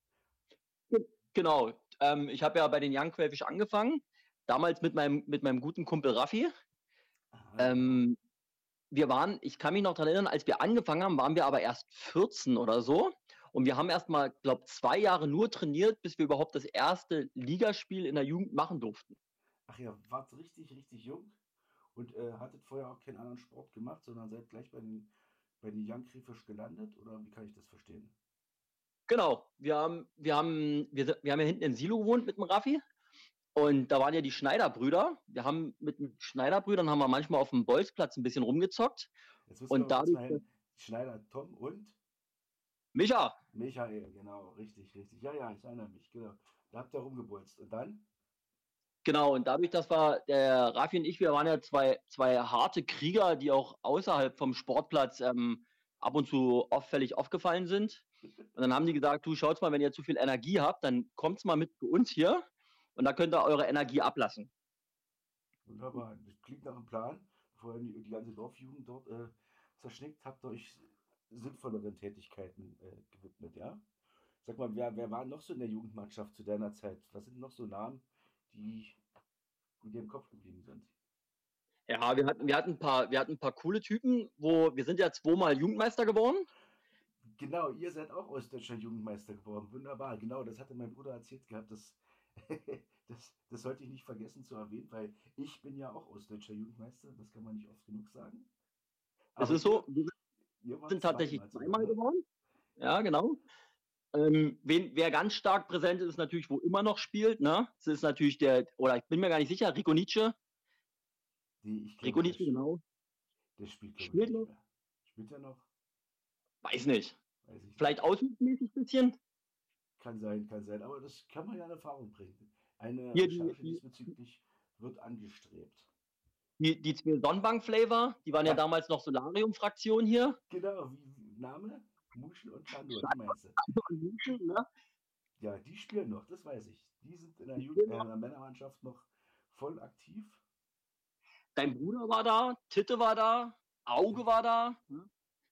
Genau. Ähm, ich habe ja bei den Young Crayfish angefangen, damals mit meinem, mit meinem guten Kumpel Raffi. Aha, Ähm, wir waren, ich kann mich noch daran erinnern, als wir angefangen haben, waren wir aber erst vierzehn oder so. Und wir haben erst mal, glaube ich, zwei Jahre nur trainiert, bis wir überhaupt das erste Ligaspiel in der Jugend machen durften. Ach ja, wart richtig, richtig jung und äh, hattet vorher auch keinen anderen Sport gemacht, sondern seid gleich bei den, bei den Young Kriefisch gelandet? Oder wie kann ich das verstehen? Genau, wir haben, wir haben, wir, wir haben ja hinten in Silo gewohnt mit dem Raffi. Und da waren ja die Schneiderbrüder. Wir haben mit den Schneiderbrüdern haben wir manchmal auf dem Bolzplatz ein bisschen rumgezockt. Jetzt müssen Und wir kurz dadurch, mal hin. Schneider Tom und Micha, Michael, genau, richtig, richtig. Ja, ja, ich erinnere mich, genau. Da habt ihr rumgebolzt. Und dann? genau, und dadurch, dass wir, der Raffi und ich, wir waren ja zwei, zwei harte Krieger, die auch außerhalb vom Sportplatz ähm, ab und zu auffällig aufgefallen sind. Und dann haben die gesagt, du schaut's mal, wenn ihr zu viel Energie habt, dann kommt's mal mit zu uns hier und da könnt ihr eure Energie ablassen. Wunderbar, das klingt nach einem Plan. Vorher die, die ganze Dorfjugend dort äh, zerschnickt, habt ihr euch sinnvolleren Tätigkeiten äh, gewidmet, ja? Sag mal, wer, wer war noch so in der Jugendmannschaft zu deiner Zeit? Was sind noch so Namen, die dir im Kopf geblieben sind? Ja, wir hatten, wir hatten ein paar, wir hatten ein paar coole Typen, wo wir sind ja zweimal Jugendmeister geworden. Genau, ihr seid auch ostdeutscher Jugendmeister geworden. Wunderbar, genau, das hatte mein Bruder erzählt gehabt. Das, das, das sollte ich nicht vergessen zu erwähnen, weil ich bin ja auch ostdeutscher Jugendmeister. Das kann man nicht oft genug sagen. Es Aber ist so, ihr, wir ihr wart sind tatsächlich zweimal sogar, zweimal ne? geworden. Ja, genau. Ähm, wen, wer ganz stark präsent ist, ist natürlich, wo immer noch spielt. Ne? Das ist natürlich der, oder ich bin mir gar nicht sicher, Rico Nietzsche. Die, ich Rico glaube, der, Nietzsche, genau. der spielt, glaube ich, Spielt nicht noch? mehr. Spielt er noch? Weiß nicht. Weiß ich nicht. Vielleicht ausflugsmäßig ein bisschen. Kann sein, kann sein. Aber das kann man ja in Erfahrung bringen. Eine Hier die, Recherche die, diesbezüglich wird angestrebt. die, die zwei Sonnenbank-Flavor, die waren ja Ja. damals noch Solarium-Fraktion hier. Genau, wie, wie Name? Muschel und Chandor, die meinst du? Ne? Ja, die spielen noch, das weiß ich. Die sind in der, Jugend, äh, in der Männermannschaft noch voll aktiv. Dein Bruder war da, Titte war da, Auge war da. Ne?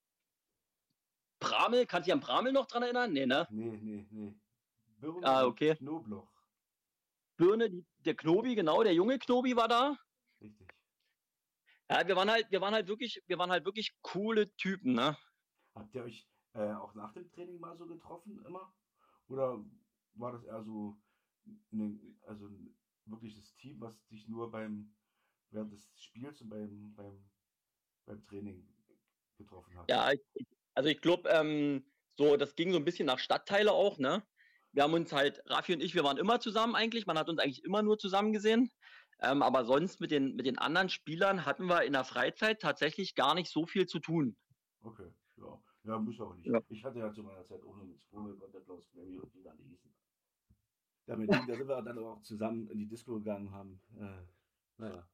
Pramel, kannst du dich an Pramel noch dran erinnern? Nee, ne? Nee, nee, nee. Birne Ah, und okay. Knobloch. Birne, die, der Knobi, genau, der junge Knobi war da. Richtig. Ja, wir waren halt, wir waren halt wirklich, wir waren halt wirklich coole Typen, ne? Habt ihr euch äh, auch nach dem Training mal so getroffen immer? Oder war das eher so ne, also ein wirkliches Team, was sich nur beim während des Spiels und beim, beim, beim Training getroffen hat? Ja, ich, also ich glaube, ähm, so, das ging so ein bisschen nach Stadtteile auch, ne? Wir haben uns halt, Raffi und ich, wir waren immer zusammen eigentlich, man hat uns eigentlich immer nur zusammen gesehen. Ähm, aber sonst mit den, mit den anderen Spielern hatten wir in der Freizeit tatsächlich gar nicht so viel zu tun. Okay, ja. Ja, muss auch nicht. Ja. Ich hatte ja zu meiner Zeit auch nur mit Sprungel und der Klaus Grammy und wie alle hießen. Damit, da sind wir dann auch zusammen in die Disco gegangen, haben, äh, naja,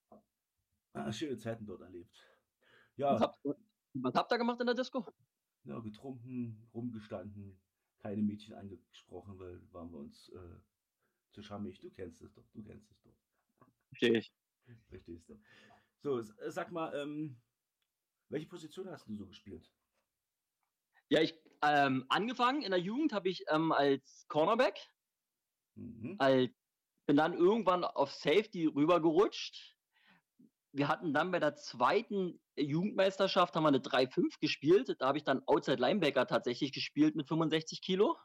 ah, schöne Zeiten dort erlebt. Was Ja, habt, was habt ihr gemacht in der Disco? ja, getrunken, rumgestanden, keine Mädchen angesprochen, weil waren wir uns äh, zu schamig. Du kennst es doch, du kennst es doch. Verstehe ich. Verstehst du. So, s- äh, sag mal, ähm, welche Position hast du so gespielt? Ja, ich ähm, angefangen in der Jugend habe ich ähm, als Cornerback, Mhm. als, bin dann irgendwann auf Safety rübergerutscht. Wir hatten dann bei der zweiten Jugendmeisterschaft haben wir eine drei fünf gespielt. Da habe ich dann Outside Linebacker tatsächlich gespielt mit fünfundsechzig Kilo.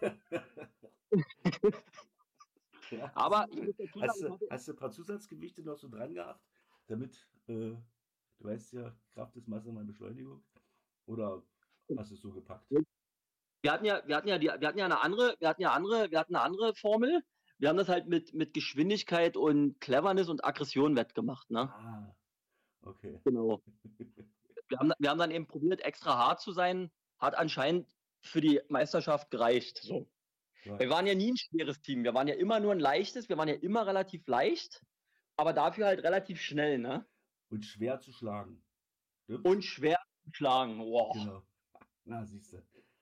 Ja, Aber hast, ich muss dazu hast, sagen, ich du, hatte, hast du ein paar Zusatzgewichte noch so dran gehabt, damit, äh, du weißt ja, Kraft ist Masse mal Beschleunigung? Oder hast du es so gepackt? wir hatten ja, wir hatten ja, die, wir hatten ja eine andere, wir hatten ja andere, wir hatten eine andere Formel. Wir haben das halt mit, mit Geschwindigkeit und Cleverness und Aggression wettgemacht, ne? Ah, okay. Genau. Wir haben, wir haben dann eben probiert, extra hart zu sein, hat anscheinend für die Meisterschaft gereicht. So. Ja, Wir waren ja nie ein schweres Team, wir waren ja immer nur ein leichtes, wir waren ja immer relativ leicht, aber dafür halt relativ schnell, ne? und schwer zu schlagen. Stimmt's? Und schwer zu schlagen. Wow. Genau. Na, siehst du.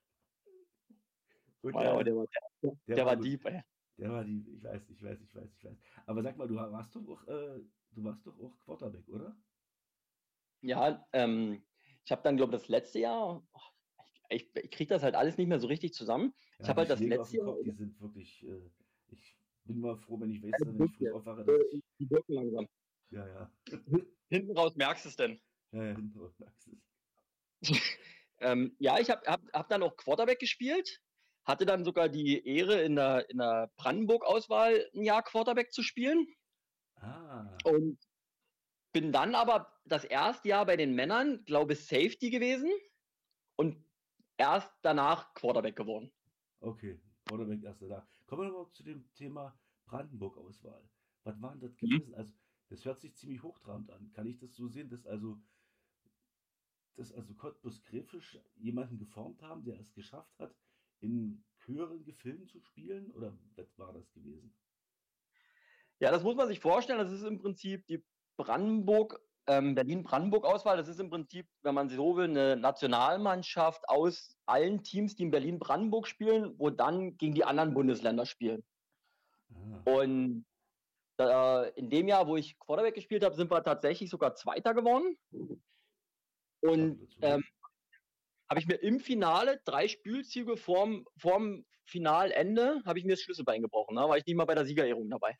Und, Oh ja, äh, der war, der, der der war war gut. deep, ey. Der war die, ich weiß, ich weiß, ich weiß, ich weiß. Aber sag mal, du warst doch auch, äh, du warst doch auch Quarterback, oder? Ja, ähm, ich habe dann, glaube ich, das letzte Jahr, oh, ich, ich, ich kriege das halt alles nicht mehr so richtig zusammen. Ich Ja, habe die halt das Schläge auf letzte dem Jahr, Kopf, die sind wirklich, äh, ich bin mal froh, wenn ich weiß, Ja, wenn ich früh wirklich. aufwache, dass äh, ich, die wirken langsam. ja, ja. Hinten raus merkst du es denn. Ja, ja, hinten raus, Axel. ähm, ja, ich habe hab, hab dann auch Quarterback gespielt, hatte dann sogar die Ehre, in der, in der Brandenburg-Auswahl ein Jahr Quarterback zu spielen Ah, und bin dann aber das erste Jahr bei den Männern, glaube ich, Safety gewesen und erst danach Quarterback geworden. okay. Quarterback erster da. Kommen wir noch zu dem Thema Brandenburg-Auswahl. Was war denn das Mhm. gewesen? Also, das hört sich ziemlich hochtrabend an. Kann ich das so sehen, dass also, dass also Cottbus Krefisch jemanden geformt haben, der es geschafft hat, in höheren Gefilden zu spielen? Oder was war das gewesen? Ja, das muss man sich vorstellen. Das ist im Prinzip die Brandenburg, ähm, Berlin-Brandenburg-Auswahl. Das ist im Prinzip, wenn man so will, eine Nationalmannschaft aus allen Teams, die in Berlin-Brandenburg spielen, wo dann gegen die anderen Bundesländer spielen. Ah, Und äh, in dem Jahr, wo ich Quarterback gespielt habe, sind wir tatsächlich sogar Zweiter geworden. Und Gratulation. ähm, habe ich mir im Finale drei Spielzüge vorm, vorm Finalende, habe ich mir das Schlüsselbein gebrochen. Da war ich nicht mal bei der Siegerehrung dabei.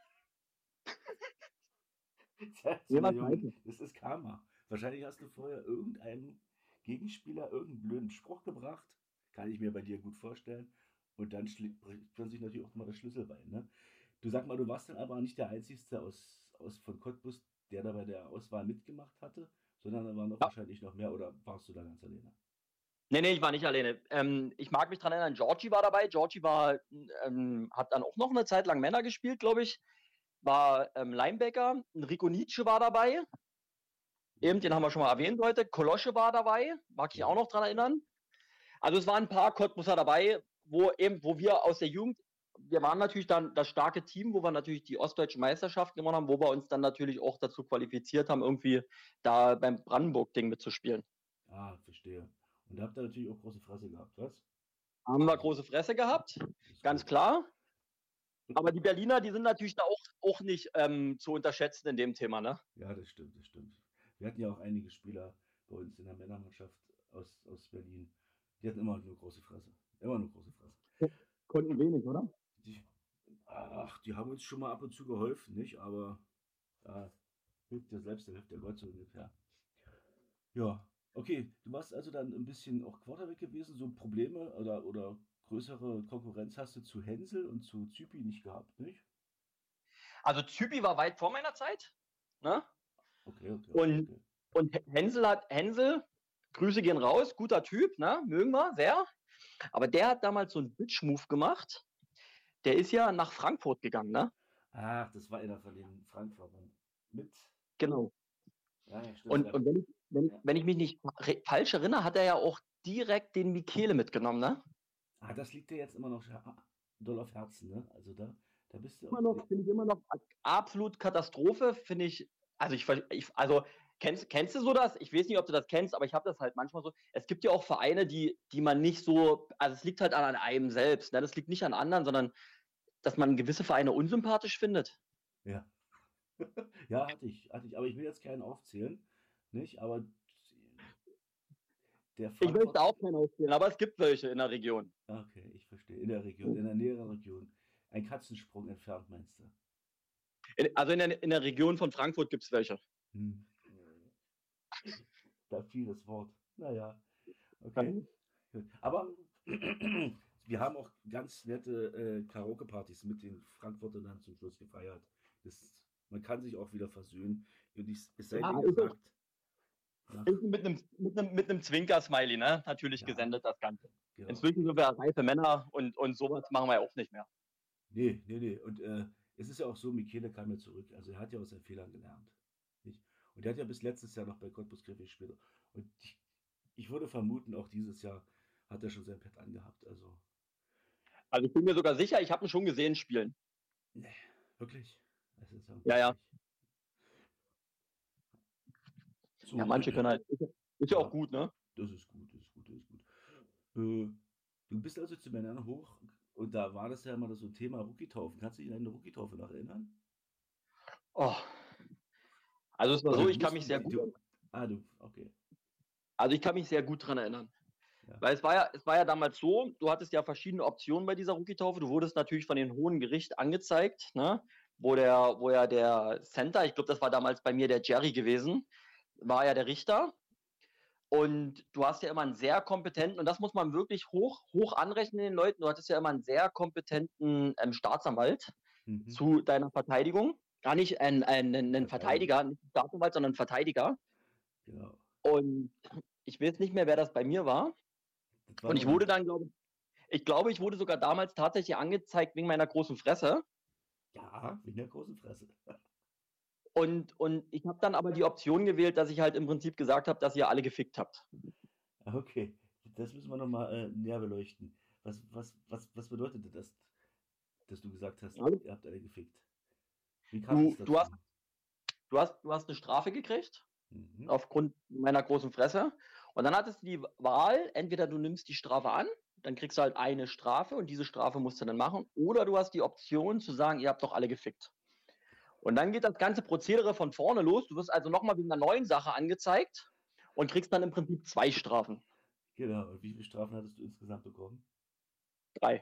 Tja, so Wir eine waren Junge, Zweite. das ist Karma. Wahrscheinlich hast du vorher irgendeinem Gegenspieler irgendeinen blöden Spruch gebracht. Kann ich mir bei dir gut vorstellen. Und dann schli- bricht plötzlich natürlich auch mal das Schlüsselbein. Ne? Du sag mal, du warst dann aber nicht der Einzige aus, aus von Cottbus, der da bei der Auswahl mitgemacht hatte, sondern da waren noch Ja. wahrscheinlich noch mehr, oder warst du da ganz alleine? Nee, nee, ich war nicht alleine. Ähm, ich mag mich dran erinnern, Georgie war dabei. Georgie war, ähm, hat dann auch noch eine Zeit lang Männer gespielt, glaube ich. War ähm, Linebacker. Rico Nietzsche war dabei. Eben, den haben wir schon mal erwähnt heute. Kolosche war dabei. Mag ich Ja. auch noch dran erinnern. Also es waren ein paar Cottbuser dabei, wo eben, wo wir aus der Jugend, wir waren natürlich dann das starke Team, wo wir natürlich die ostdeutschen Meisterschaften gewonnen haben, wo wir uns dann natürlich auch dazu qualifiziert haben, irgendwie da beim Brandenburg-Ding mitzuspielen. Ah, verstehe. Und da habt ihr natürlich auch große Fresse gehabt, was? Haben wir große Fresse gehabt, Das ist ganz gut. klar. Aber die Berliner, die sind natürlich da auch, auch nicht ähm, zu unterschätzen in dem Thema, ne? Ja, das stimmt, das stimmt. Wir hatten ja auch einige Spieler bei uns in der Männermannschaft aus, aus Berlin. Die hatten immer nur große Fresse. Immer nur große Fresse. Konnten wenig, oder? Die, ach, die haben uns schon mal ab und zu geholfen, nicht? Aber ja, hilft dir selbst, da hilft der Gott so ungefähr. Ja, okay. Du warst also dann ein bisschen auch Quarterback gewesen. So Probleme oder, oder größere Konkurrenz hast du zu Hänsel und zu Zypi nicht gehabt, nicht? Also Zypi war weit vor meiner Zeit, ne? Okay, okay. Und- okay. Und Hänsel hat, Hänsel, Grüße gehen raus, guter Typ, ne? Mögen wir sehr. Aber der hat damals so einen Bitch-Move gemacht. Der ist ja nach Frankfurt gegangen, ne? Ach, das war einer von den Frankfurtern. Mit. Genau. Ja, ja, stimmt. Und, ja. und wenn, ich, wenn, Ja. wenn ich mich nicht re- falsch erinnere, hat er ja auch direkt den Michele mitgenommen, ne? Ah, das liegt dir jetzt immer noch scha- doll auf Herzen, ne? Also da, da bist du Immer auch. noch, finde ich immer noch absolut Katastrophe, finde ich. Also ich, ver- ich also kennst, kennst du so das? Ich weiß nicht, ob du das kennst, aber ich habe das halt manchmal so. Es gibt ja auch Vereine, die, die man nicht so, also es liegt halt an, an einem selbst, ne? Das liegt nicht an anderen, sondern dass man gewisse Vereine unsympathisch findet. Ja. Ja, hatte ich, hatte ich. Aber ich will jetzt keinen aufzählen, nicht? Aber der Ich möchte Frankfurt- auch keinen aufzählen, aber es gibt welche in der Region. Okay, ich verstehe. In der Region, in der näheren Region. Ein Katzensprung entfernt, meinst du? In, also in der, in der Region von Frankfurt gibt es welche. Hm. Da fiel das Wort. Naja, okay. Gut. Aber wir haben auch ganz nette äh, Karaoke-Partys mit den Frankfurtern dann zum Schluss gefeiert. Das, man kann sich auch wieder versöhnen. Und ich, es sei Ja, dir ist gesagt, nach, Ist Mit einem, mit einem, mit einem Zwinker-Smiley, ne? Natürlich Ja. gesendet das Ganze. genau. Inzwischen sind wir reife Männer und, und sowas machen wir auch nicht mehr. Nee, nee, nee. Und äh, es ist ja auch so, Michele kam ja zurück. Also er hat ja aus seinen Fehlern gelernt. Nicht? Und er hat ja bis letztes Jahr noch bei Cottbus Krefisch gespielt. Und ich, ich würde vermuten, auch dieses Jahr hat er schon sein Pad angehabt. Also Also ich bin mir sogar sicher, ich habe ihn schon gesehen spielen. wirklich. Das ist Ja, ja. So, Ja, manche können halt. Ist ja, ist ja Ja. auch gut, ne? Das ist gut, das ist gut, das ist gut. Äh, du bist also zu Männern hoch und da war das ja immer so ein Thema Rookie-Taufen. Kannst du dich an eine Rookie-Taufe noch erinnern? Oh. Also es war Oder so, du ich kann musst- mich sehr gut. Du, ah, du, okay. Also ich kann mich sehr gut dran erinnern. Ja. Weil es war ja, es war ja damals so, du hattest ja verschiedene Optionen bei dieser Rookie-Taufe. Du wurdest natürlich von den hohen Gericht angezeigt, ne? Wo der, wo ja der Center, ich glaube, das war damals bei mir der Jerry gewesen, war ja der Richter. Und du hast ja immer einen sehr kompetenten, und das muss man wirklich hoch, hoch anrechnen den Leuten, du hattest ja immer einen sehr kompetenten ähm, Staatsanwalt Mhm. zu deiner Verteidigung. Gar nicht einen, einen, einen Verteidiger. Verteidiger, nicht einen Staatsanwalt, sondern einen Verteidiger. Genau. Und ich weiß nicht mehr, wer das bei mir war. Das war Und ich noch- wurde dann, glaube ich, ich glaube, ich wurde sogar damals tatsächlich angezeigt wegen meiner großen Fresse. Ja, wegen der großen Fresse. Und, und ich habe dann aber die Option gewählt, dass ich halt im Prinzip gesagt habe, dass ihr alle gefickt habt. Okay, das müssen wir nochmal äh, näher beleuchten. Was, was, was, was bedeutete das, dass du gesagt hast, Also- ihr habt alle gefickt? Wie kam Du, es dazu? du, hast, du, hast, du hast eine Strafe gekriegt, Mhm. aufgrund meiner großen Fresse. Und dann hattest du die Wahl, entweder du nimmst die Strafe an, dann kriegst du halt eine Strafe und diese Strafe musst du dann machen, oder du hast die Option zu sagen, ihr habt doch alle gefickt. Und dann geht das ganze Prozedere von vorne los. Du wirst also nochmal wegen einer neuen Sache angezeigt und kriegst dann im Prinzip zwei Strafen. Genau, und wie viele Strafen hattest du insgesamt bekommen? Drei.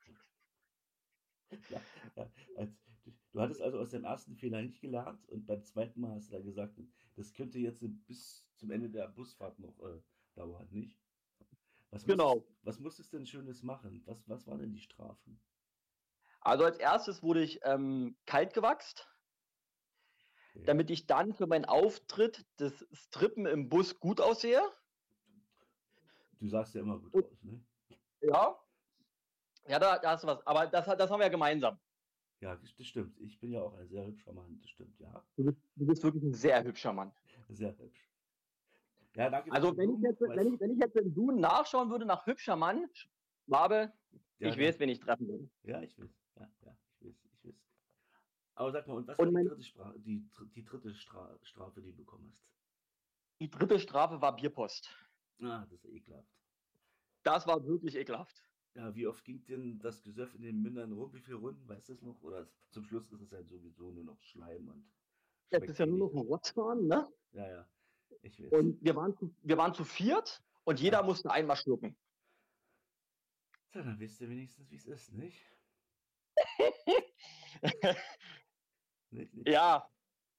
Ja, ja, als, du, du hattest also aus deinem ersten Fehler nicht gelernt und beim zweiten Mal hast du da gesagt, das könnte jetzt bis zum Ende der Busfahrt noch äh, dauern, nicht? Was Genau. Musstest, was musstest du denn Schönes machen? Was, was waren denn die Strafen? Also als erstes wurde ich ähm, kalt gewachst, Okay. damit ich dann für meinen Auftritt des Strippen im Bus gut aussehe. Du sahst ja immer gut Und- aus, ne? Ja. Ja, da, da hast du was. Aber das, das haben wir ja gemeinsam. Ja, das das stimmt. Ich bin ja auch ein sehr hübscher Mann, das stimmt, ja. Du bist, du bist wirklich ein sehr hübscher Mann. Sehr hübsch. Ja, danke. für Also die wenn ich, Blumen, jetzt, weil- wenn, ich, wenn ich jetzt im Duden nachschauen würde nach hübscher Mann, Schwabe, Ja, ich ja. weiß, wen ich treffen würde. Ja, ich weiß. Ja, ja, ich weiß, ich weiß. Aber sag mal, und was Und war die mein- dritte, Spra die, dr- die dritte Stra Strafe, die du bekommen hast? Die dritte Strafe war Bierpost. Ah, das ist ja ekelhaft. Das war wirklich ekelhaft. Ja, wie oft ging denn das Gesöff in den Mündern rum? Wie viele Runden, weißt du das noch? Oder zum Schluss ist es ja sowieso nur noch Schleim und. Das schmeckt ist ja nur noch wenig. ein Rotzhahn, ne? Ja, ja. Ich weiß. Und wir waren zu, wir waren zu viert und jeder Ja. musste einmal schlucken. So, dann wisst ihr wenigstens, wie es ist, nicht? Nicht, nicht? Ja,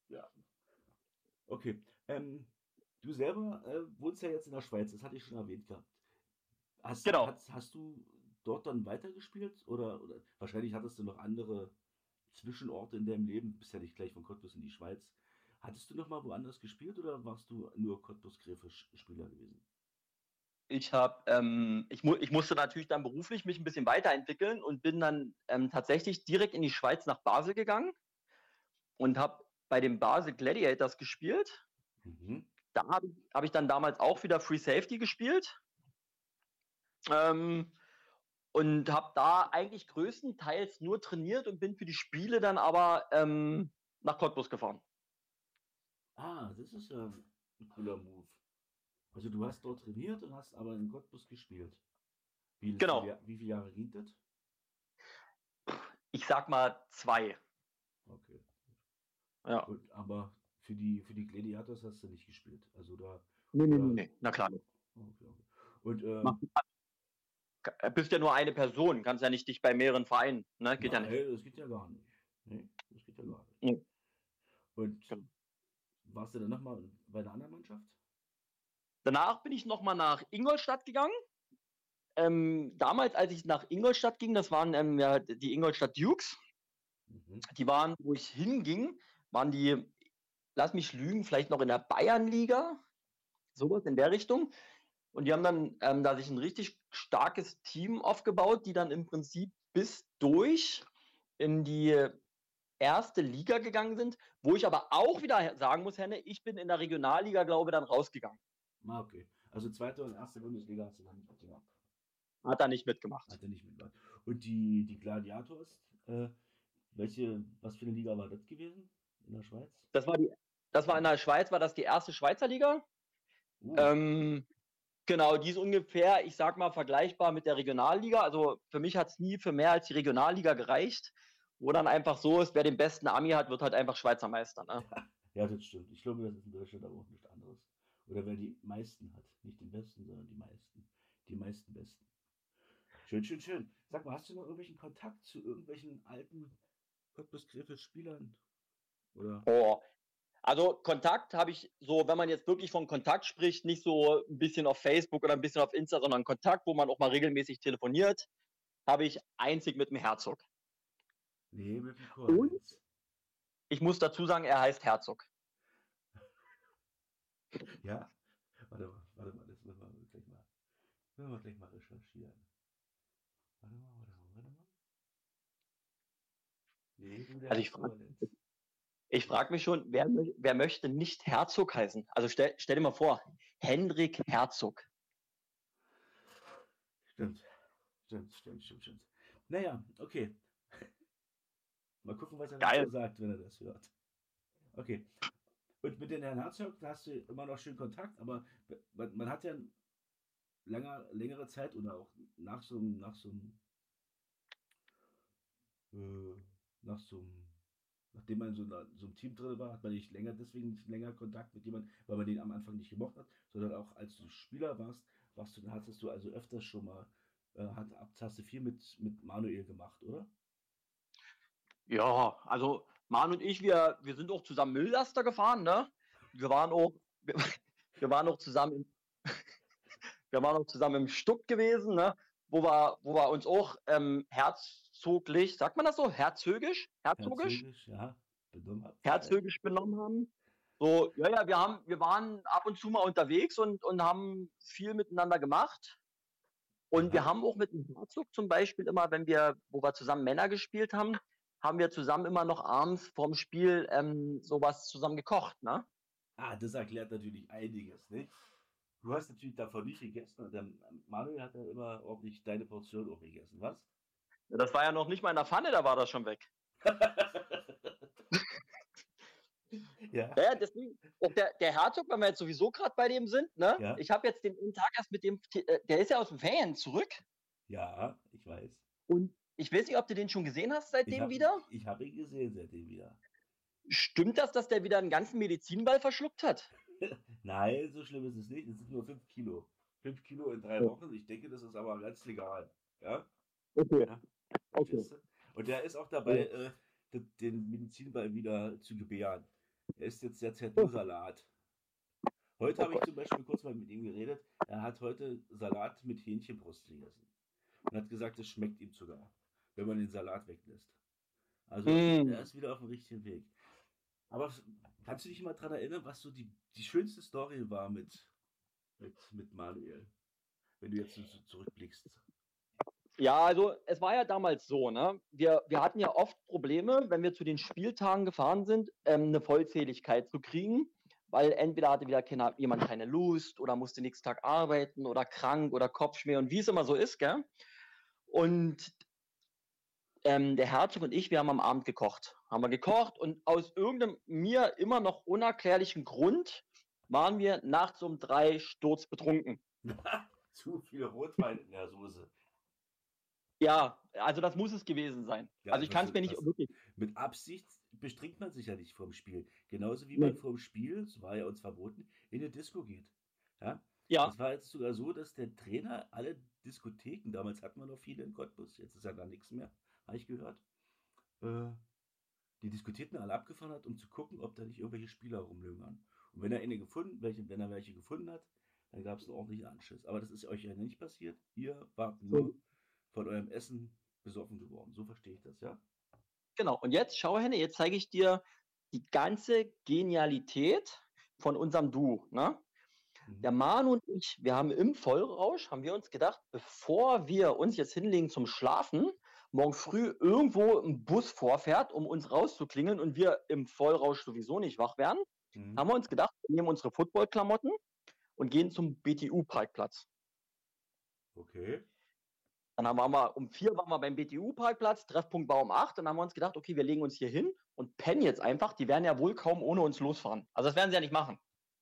Okay. Ähm, du selber äh, wohnst ja jetzt in der Schweiz, das hatte ich schon erwähnt gehabt. Hast, Genau. Hast, hast du dort dann weitergespielt? Oder, oder wahrscheinlich hattest du noch andere Zwischenorte in deinem Leben, bist ja nicht gleich von Cottbus in die Schweiz. Hattest du noch mal woanders gespielt oder warst du nur Cottbus-Gräfisch-Spieler gewesen? ich habe, ähm, ich, mu ich musste natürlich dann beruflich mich ein bisschen weiterentwickeln und bin dann ähm, tatsächlich direkt in die Schweiz nach Basel gegangen und habe bei den Basel Gladiators gespielt. Mhm. Da habe ich, hab ich dann damals auch wieder Free Safety gespielt. Ähm, und habe da eigentlich größtenteils nur trainiert und bin für die Spiele dann aber ähm, nach Cottbus gefahren. Ah, das ist ja ein cooler Move. Also du hast dort trainiert und hast aber in Cottbus gespielt. Wie, Genau. Wie, wie viele Jahre ging das? Ich sag mal zwei. Okay. Ja. Und, aber für die, für die Gladiators hast du nicht gespielt. Also da. Nee, nee, Ja. nee, nee. Na klar. Okay, okay. Und ähm, Mach- Du bist ja nur eine Person, kannst ja nicht dich bei mehreren Vereinen. Ne? Geht ja nein, nicht. das geht ja gar nicht. Nee, das geht ja gar nicht. Nee. Und Genau. warst du dann nochmal bei einer anderen Mannschaft? Danach bin ich nochmal nach Ingolstadt gegangen. Ähm, damals, als ich nach Ingolstadt ging, das waren ähm, ja, die Ingolstadt Dukes. Mhm. Die waren, wo ich hinging, waren die, lass mich lügen, vielleicht noch in der Bayernliga. Sowas in der Richtung. Und die haben dann ähm, da sich ein richtig starkes Team aufgebaut, die dann im Prinzip bis durch in die erste Liga gegangen sind, wo ich aber auch wieder sagen muss, Henne, ich bin in der Regionalliga, glaube ich, dann rausgegangen. Ah, okay. Also zweite und erste Bundesliga hast du dann nicht mitgemacht. Hat er nicht mitgemacht. Hat er nicht mitgemacht. Und die, die Gladiators, äh, welche, was für eine Liga war das gewesen in der Schweiz? Das war die, das war in der Schweiz, war das die erste Schweizer Liga. Uh, Ähm, genau, die ist ungefähr, ich sag mal, vergleichbar mit der Regionalliga. Also für mich hat es nie für mehr als die Regionalliga gereicht, wo dann einfach so ist, wer den besten Ami hat, wird halt einfach Schweizer Meister. Ne? ja, das stimmt. Ich glaube, das ist in Deutschland aber auch nichts anderes. Oder wer die meisten hat. Nicht den besten, sondern die meisten. Die meisten besten. Schön, schön, schön. Sag mal, hast du noch irgendwelchen Kontakt zu irgendwelchen alten Cottbus-Gräfisch-Spielern? Oder? Oh, Also Kontakt habe ich so, wenn man jetzt wirklich von Kontakt spricht, nicht so ein bisschen auf Facebook oder ein bisschen auf Insta, sondern Kontakt, wo man auch mal regelmäßig telefoniert, habe ich einzig mit dem Herzog. Nee, mit dem Kohlwitz. Ich muss dazu sagen, er heißt Herzog. Ja? Warte mal, warte mal, das müssen wir gleich mal, müssen wir gleich mal recherchieren. Warte mal, warte mal, warte mal. Nee, du, der Also ich heißt frag- Kohlwitz. Ich frage mich schon, wer, mö- wer möchte nicht Herzog heißen? Also stell, stell dir mal vor, Hendrik Herzog. Stimmt. Stimmt, stimmt, stimmt, stimmt. Naja, okay. Mal gucken, was er Geil. dazu sagt, wenn er das hört. Okay. Und mit den Herrn Herzog, da hast du immer noch schön Kontakt, aber man, man hat ja länger, längere Zeit oder auch nach so einem, nach so einem, äh, nach so einem, nachdem man in so, einer, so einem Team drin war, hat man nicht länger, deswegen nicht länger Kontakt mit jemandem, weil man den am Anfang nicht gemocht hat, sondern auch als du Spieler warst, warst du, hattest du also öfters schon mal, äh, hat, hast du viel mit, mit Manuel gemacht, oder? Ja, also Manu und ich, wir, wir sind auch zusammen Müllaster gefahren, ne? Wir waren auch, wir, wir waren auch zusammen, in, wir waren auch zusammen im Stuck gewesen, ne? Wo wir, wo wir uns auch ähm, herzoglich, sagt man das so? Herzögisch? Herzogisch? Herzogisch, ja, benommen habt. Herzögisch benommen haben. So, ja, ja, wir haben, wir waren ab und zu mal unterwegs und, und haben viel miteinander gemacht. Und Aha. wir haben auch mit dem Herzog zum Beispiel immer, wenn wir, wo wir zusammen Männer gespielt haben, haben wir zusammen immer noch abends vorm Spiel ähm, sowas zusammen gekocht, ne? Ah, das erklärt natürlich einiges, nicht? Du hast natürlich davon nicht gegessen und der Manuel hat ja immer ordentlich deine Portion auch gegessen, was? Das war ja noch nicht mal in der Pfanne, da war das schon weg. Ja. Ja, deswegen, auch der, der Herzog, wenn wir jetzt sowieso gerade bei dem sind, ne? Ja. Ich habe jetzt den einen Tag erst mit dem, äh, der ist ja aus dem Ferien zurück Ja, ich weiß. und ich weiß nicht, ob du den schon gesehen hast Ich seitdem hab, wieder. Ich habe ihn gesehen seitdem wieder. Stimmt das, dass der wieder einen ganzen Medizinball verschluckt hat? Nein, so schlimm ist es nicht. Es sind nur fünf Kilo. Fünf Kilo in drei Ja. Wochen. Ich denke, das ist aber ganz legal. Ja? Okay. Ja. Okay. Verstehst du? Und der ist auch dabei, äh, den- den Medizinball wieder zu gebären. Er isst jetzt derzeit nur Salat. Heute habe ich zum Beispiel kurz mal mit ihm geredet. Er hat heute Salat mit Hähnchenbrust gegessen. Und hat gesagt, es schmeckt ihm sogar, wenn man den Salat weglässt. Also Mm. er ist wieder auf dem richtigen Weg. Aber kannst du dich mal daran erinnern, was so die, die schönste Story war mit, mit, mit Manuel? Wenn du jetzt so so zurückblickst. Ja, also es war ja damals so, ne? Wir, wir hatten ja oft Probleme, wenn wir zu den Spieltagen gefahren sind, ähm, eine Vollzähligkeit zu kriegen, weil entweder hatte wieder keiner, jemand keine Lust oder musste nächsten Tag arbeiten oder krank oder Kopfschmerzen und wie es immer so ist, gell? Und ähm, der Herzog und ich, wir haben am Abend gekocht. Haben wir gekocht und aus irgendeinem mir immer noch unerklärlichen Grund waren wir nachts um drei sturzbetrunken. Zu viel Rotwein in der Soße. Ja, also das muss es gewesen sein. Ja, also ich was kann es du- mir nicht was- wirklich. Mit Absicht bestringt man sich ja nicht vorm Spiel. Genauso wie Nee. man vorm Spiel, das war ja uns verboten, in eine Disco geht. Ja? Ja, Es war jetzt sogar so, dass der Trainer alle Diskotheken, damals hatten wir noch viele in Cottbus, jetzt ist ja gar nichts mehr, habe ich gehört, äh, die Diskotheken alle abgefahren hat, um zu gucken, ob da nicht irgendwelche Spieler rumlungern. Und wenn er eine gefunden, welche, wenn er welche gefunden hat, dann gab es einen ordentlichen Anschiss. Aber das ist euch ja nicht passiert. Ihr wart nur von eurem Essen besoffen geworden. So verstehe ich das, ja? genau. Und jetzt, schau Henne, jetzt zeige ich dir die ganze Genialität von unserem Duo. Ne? Mhm. Der Manu und ich, wir haben im Vollrausch, haben wir uns gedacht, bevor wir uns jetzt hinlegen zum Schlafen, morgen früh irgendwo ein Bus vorfährt, um uns rauszuklingeln und wir im Vollrausch sowieso nicht wach werden, Mhm. haben wir uns gedacht, wir nehmen unsere Footballklamotten und gehen zum B T U-Parkplatz. Okay. Dann haben wir mal, um vier waren wir beim B T U-Parkplatz, Treffpunkt war um acht, dann haben wir uns gedacht, okay, wir legen uns hier hin und pennen jetzt einfach, die werden ja wohl kaum ohne uns losfahren. Also das werden sie ja nicht machen.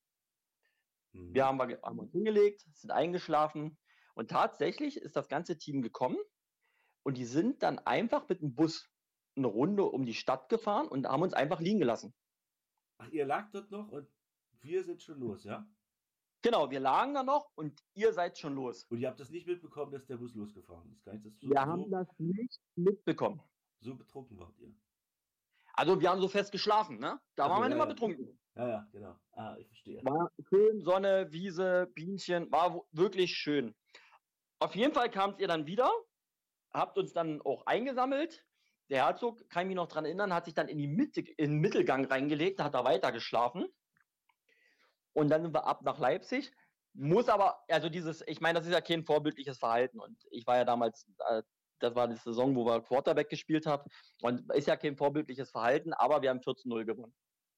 Mhm. Wir haben, wir haben uns hingelegt, sind eingeschlafen und tatsächlich ist das ganze Team gekommen und die sind dann einfach mit dem Bus eine Runde um die Stadt gefahren und haben uns einfach liegen gelassen. Ach, ihr lag dort noch und wir sind schon los, ja? Genau, wir lagen da noch und ihr seid schon los. Und ihr habt das nicht mitbekommen, dass der Bus losgefahren ist. Kann ich das so, Wir haben so, das nicht mitbekommen. so betrunken wart ihr? Also wir haben so fest geschlafen, ne? Da Ach so, waren wir ja, nicht mal ja. betrunken. Ja, ja, genau. Ah, ich verstehe. War schön, Sonne, Wiese, Bienchen, war wo- wirklich schön. Auf jeden Fall kamt ihr dann wieder, habt uns dann auch eingesammelt. Der Herzog, kann ich mich noch dran erinnern, hat sich dann in, die Mitte, in den Mittelgang reingelegt, da hat er weiter geschlafen. Und dann sind wir ab nach Leipzig. Muss aber, also dieses, ich meine, das ist ja kein vorbildliches Verhalten. Und ich war ja damals, äh, das war die Saison, wo wir Quarterback gespielt haben. Und ist ja kein vorbildliches Verhalten, aber wir haben vierzehn null gewonnen.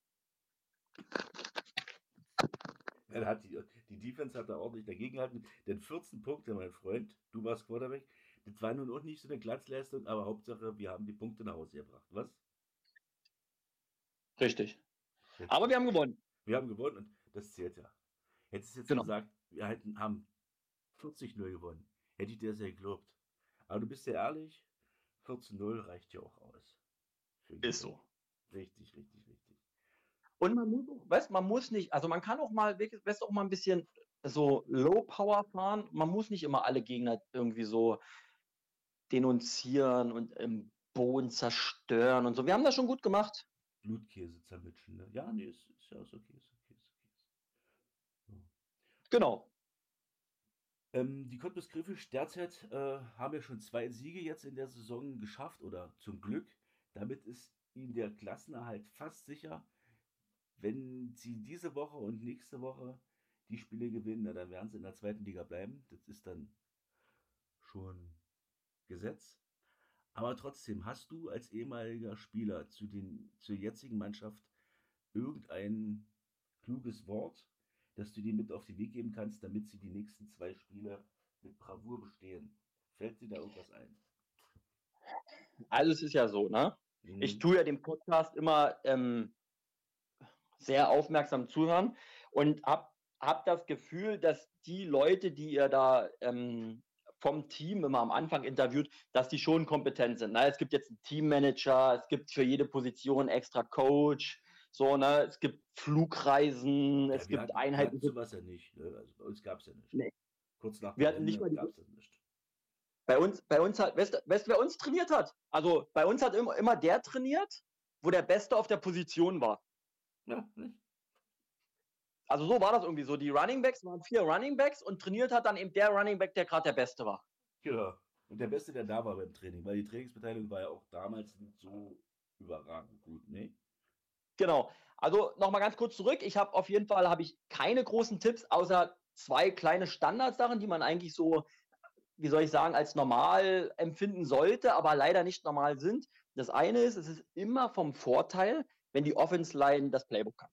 Ja, da hat die, die Defense hat da ordentlich dagegengehalten. Denn vierzehn Punkte, mein Freund, du warst Quarterback. Das war nun auch nicht so eine Glanzleistung, aber Hauptsache, wir haben die Punkte nach Hause gebracht. Was? Richtig. Aber wir haben gewonnen. Wir haben gewonnen und das zählt ja. Hättest du jetzt Genau. gesagt, wir hätten, haben vierzig null gewonnen, hätte ich dir sehr gelobt. Aber du bist ja ehrlich, vierzehn null reicht ja auch aus. Für jeden. Ist so. Richtig, richtig, richtig. Und man muss auch, weißt, man muss nicht, also man kann auch mal, wirklich- weißt, auch mal ein bisschen so Low Power fahren. Man muss nicht immer alle Gegner irgendwie so denunzieren und im Boden zerstören und so. Wir haben das schon gut gemacht. Blutkäse zermitschen, ne? Ja, nee, ist, ist ja ist okay, ist okay, ist okay. So. Genau. Ähm, die Cottbus Griffisch derzeit äh, haben ja schon zwei Siege jetzt in der Saison geschafft oder zum Glück. Damit ist ihnen der Klassenerhalt fast sicher. Wenn sie diese Woche und nächste Woche die Spiele gewinnen, na, dann werden sie in der zweiten Liga bleiben. Das ist dann schon Gesetz. Aber trotzdem, hast du als ehemaliger Spieler zu den, zur jetzigen Mannschaft irgendein kluges Wort, das du dir mit auf den Weg geben kannst, damit sie die nächsten zwei Spiele mit Bravour bestehen? Fällt dir da irgendwas ein? Also es ist ja so, ne? Mhm. Ich tue ja dem Podcast immer ähm, sehr aufmerksam zuhören und hab, hab das Gefühl, dass die Leute, die ihr da ähm, vom Team immer am Anfang interviewt, dass die schon kompetent sind. Ne? Es gibt jetzt einen Teammanager, es gibt für jede Position extra Coach, so, ne? Es gibt Flugreisen, Ja, es wir gibt hatten, wir Einheiten. hatten sowas ja nicht. Ne? Also bei uns gab es ja nicht. Nee. Kurz nach Wir der hatten nicht Wende mal die- gab es das nicht. Bei uns, bei uns hat, weißt, du- weißt du, wer uns trainiert hat? Also bei uns hat immer, immer der trainiert, wo der Beste auf der Position war. Ja, nicht? Also so war das irgendwie so. Die Running Backs waren vier Running Backs und trainiert hat dann eben der Running Back, der gerade der Beste war. Genau. Und der Beste, der da war beim Training, weil die Trainingsbeteiligung war ja auch damals nicht so überragend gut, ne? Genau. Also nochmal ganz kurz zurück. Ich habe auf jeden Fall habe ich keine großen Tipps, außer zwei kleine Standardsachen, die man eigentlich so, wie soll ich sagen, als normal empfinden sollte, aber leider nicht normal sind. Das eine ist, es ist immer vom Vorteil, wenn die Offense Line das Playbook kann.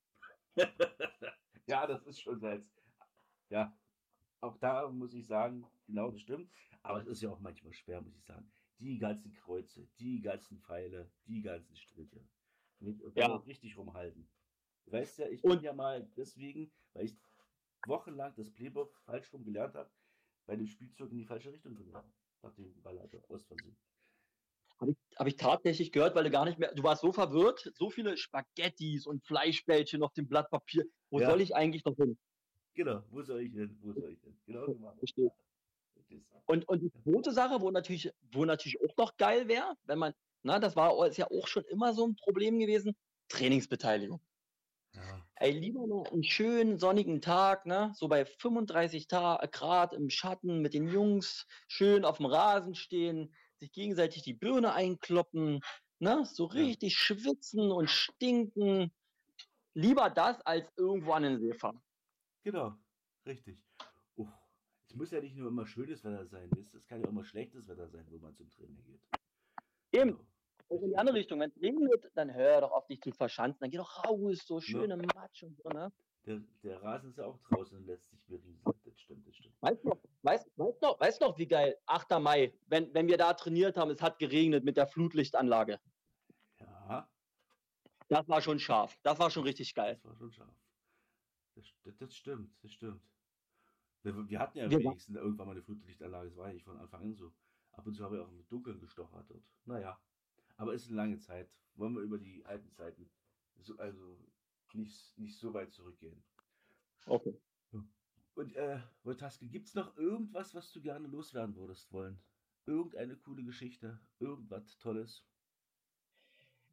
Ja, das ist schon selbst. Ja, auch da muss ich sagen, genau das stimmt. Aber es ist ja auch manchmal schwer, muss ich sagen. Die ganzen Kreuze, die ganzen Pfeile, die ganzen Striche. Nicht? Und dann Ja. auch richtig rumhalten. Du weißt ja, ich Und- bin ja mal deswegen, weil ich wochenlang das Playbook falsch rum gelernt habe, bei dem Spielzug in die falsche Richtung gegangen. Nachdem die Ball hatte, aus Versehen. Habe ich, hab ich tatsächlich gehört, weil du gar nicht mehr, du warst so verwirrt, so viele Spaghettis und Fleischbällchen auf dem Blatt Papier. Wo Ja. soll ich eigentlich noch hin? Genau, wo soll ich hin? Wo soll ich hin? Genau so machen. Verstehe. Und, und die zweite Sache, wo natürlich, wo natürlich auch noch geil wäre, wenn man, na, das war ist ja auch schon immer so ein Problem gewesen, Trainingsbeteiligung. Ja. Ey, lieber mal einen schönen sonnigen Tag, ne, so bei fünfunddreißig Ta- Grad im Schatten mit den Jungs schön auf dem Rasen stehen, sich gegenseitig die Birne einkloppen, ne, so Ja. richtig schwitzen und stinken. Lieber das als irgendwo an den See fahren. Genau, richtig. Uff. Es muss ja nicht nur immer schönes Wetter sein, wisst ihr? Es kann ja auch mal schlechtes Wetter sein, wo man zum Training geht. Eben. Genau. Auch in die andere Richtung. Wenn es regnet, dann hör doch auf dich zu verschanzen. Dann geh doch raus, so schöne Matsch und so, ne? Der, der Rasen ist ja auch draußen und lässt sich berieseln. Das stimmt, das stimmt. Weißt du noch, weißt, weißt noch, weißt noch, wie geil, achter Mai, wenn, wenn wir da trainiert haben, es hat geregnet mit der Flutlichtanlage. Ja, Das war schon scharf. Das war schon richtig geil. das war schon scharf. Das, das, das stimmt, das stimmt. Wir, wir hatten ja Wir- wenigstens irgendwann mal eine Flutlichtanlage, das war ja nicht von Anfang an so. Ab und zu haben wir auch im Dunkeln gestochert dort. Naja, aber ist eine lange Zeit. Wollen wir über die alten Zeiten so, also nicht, nicht so weit zurückgehen. Okay. Und äh, Wojtaske, gibt es noch irgendwas, was du gerne loswerden würdest wollen? Irgendeine coole Geschichte, irgendwas Tolles?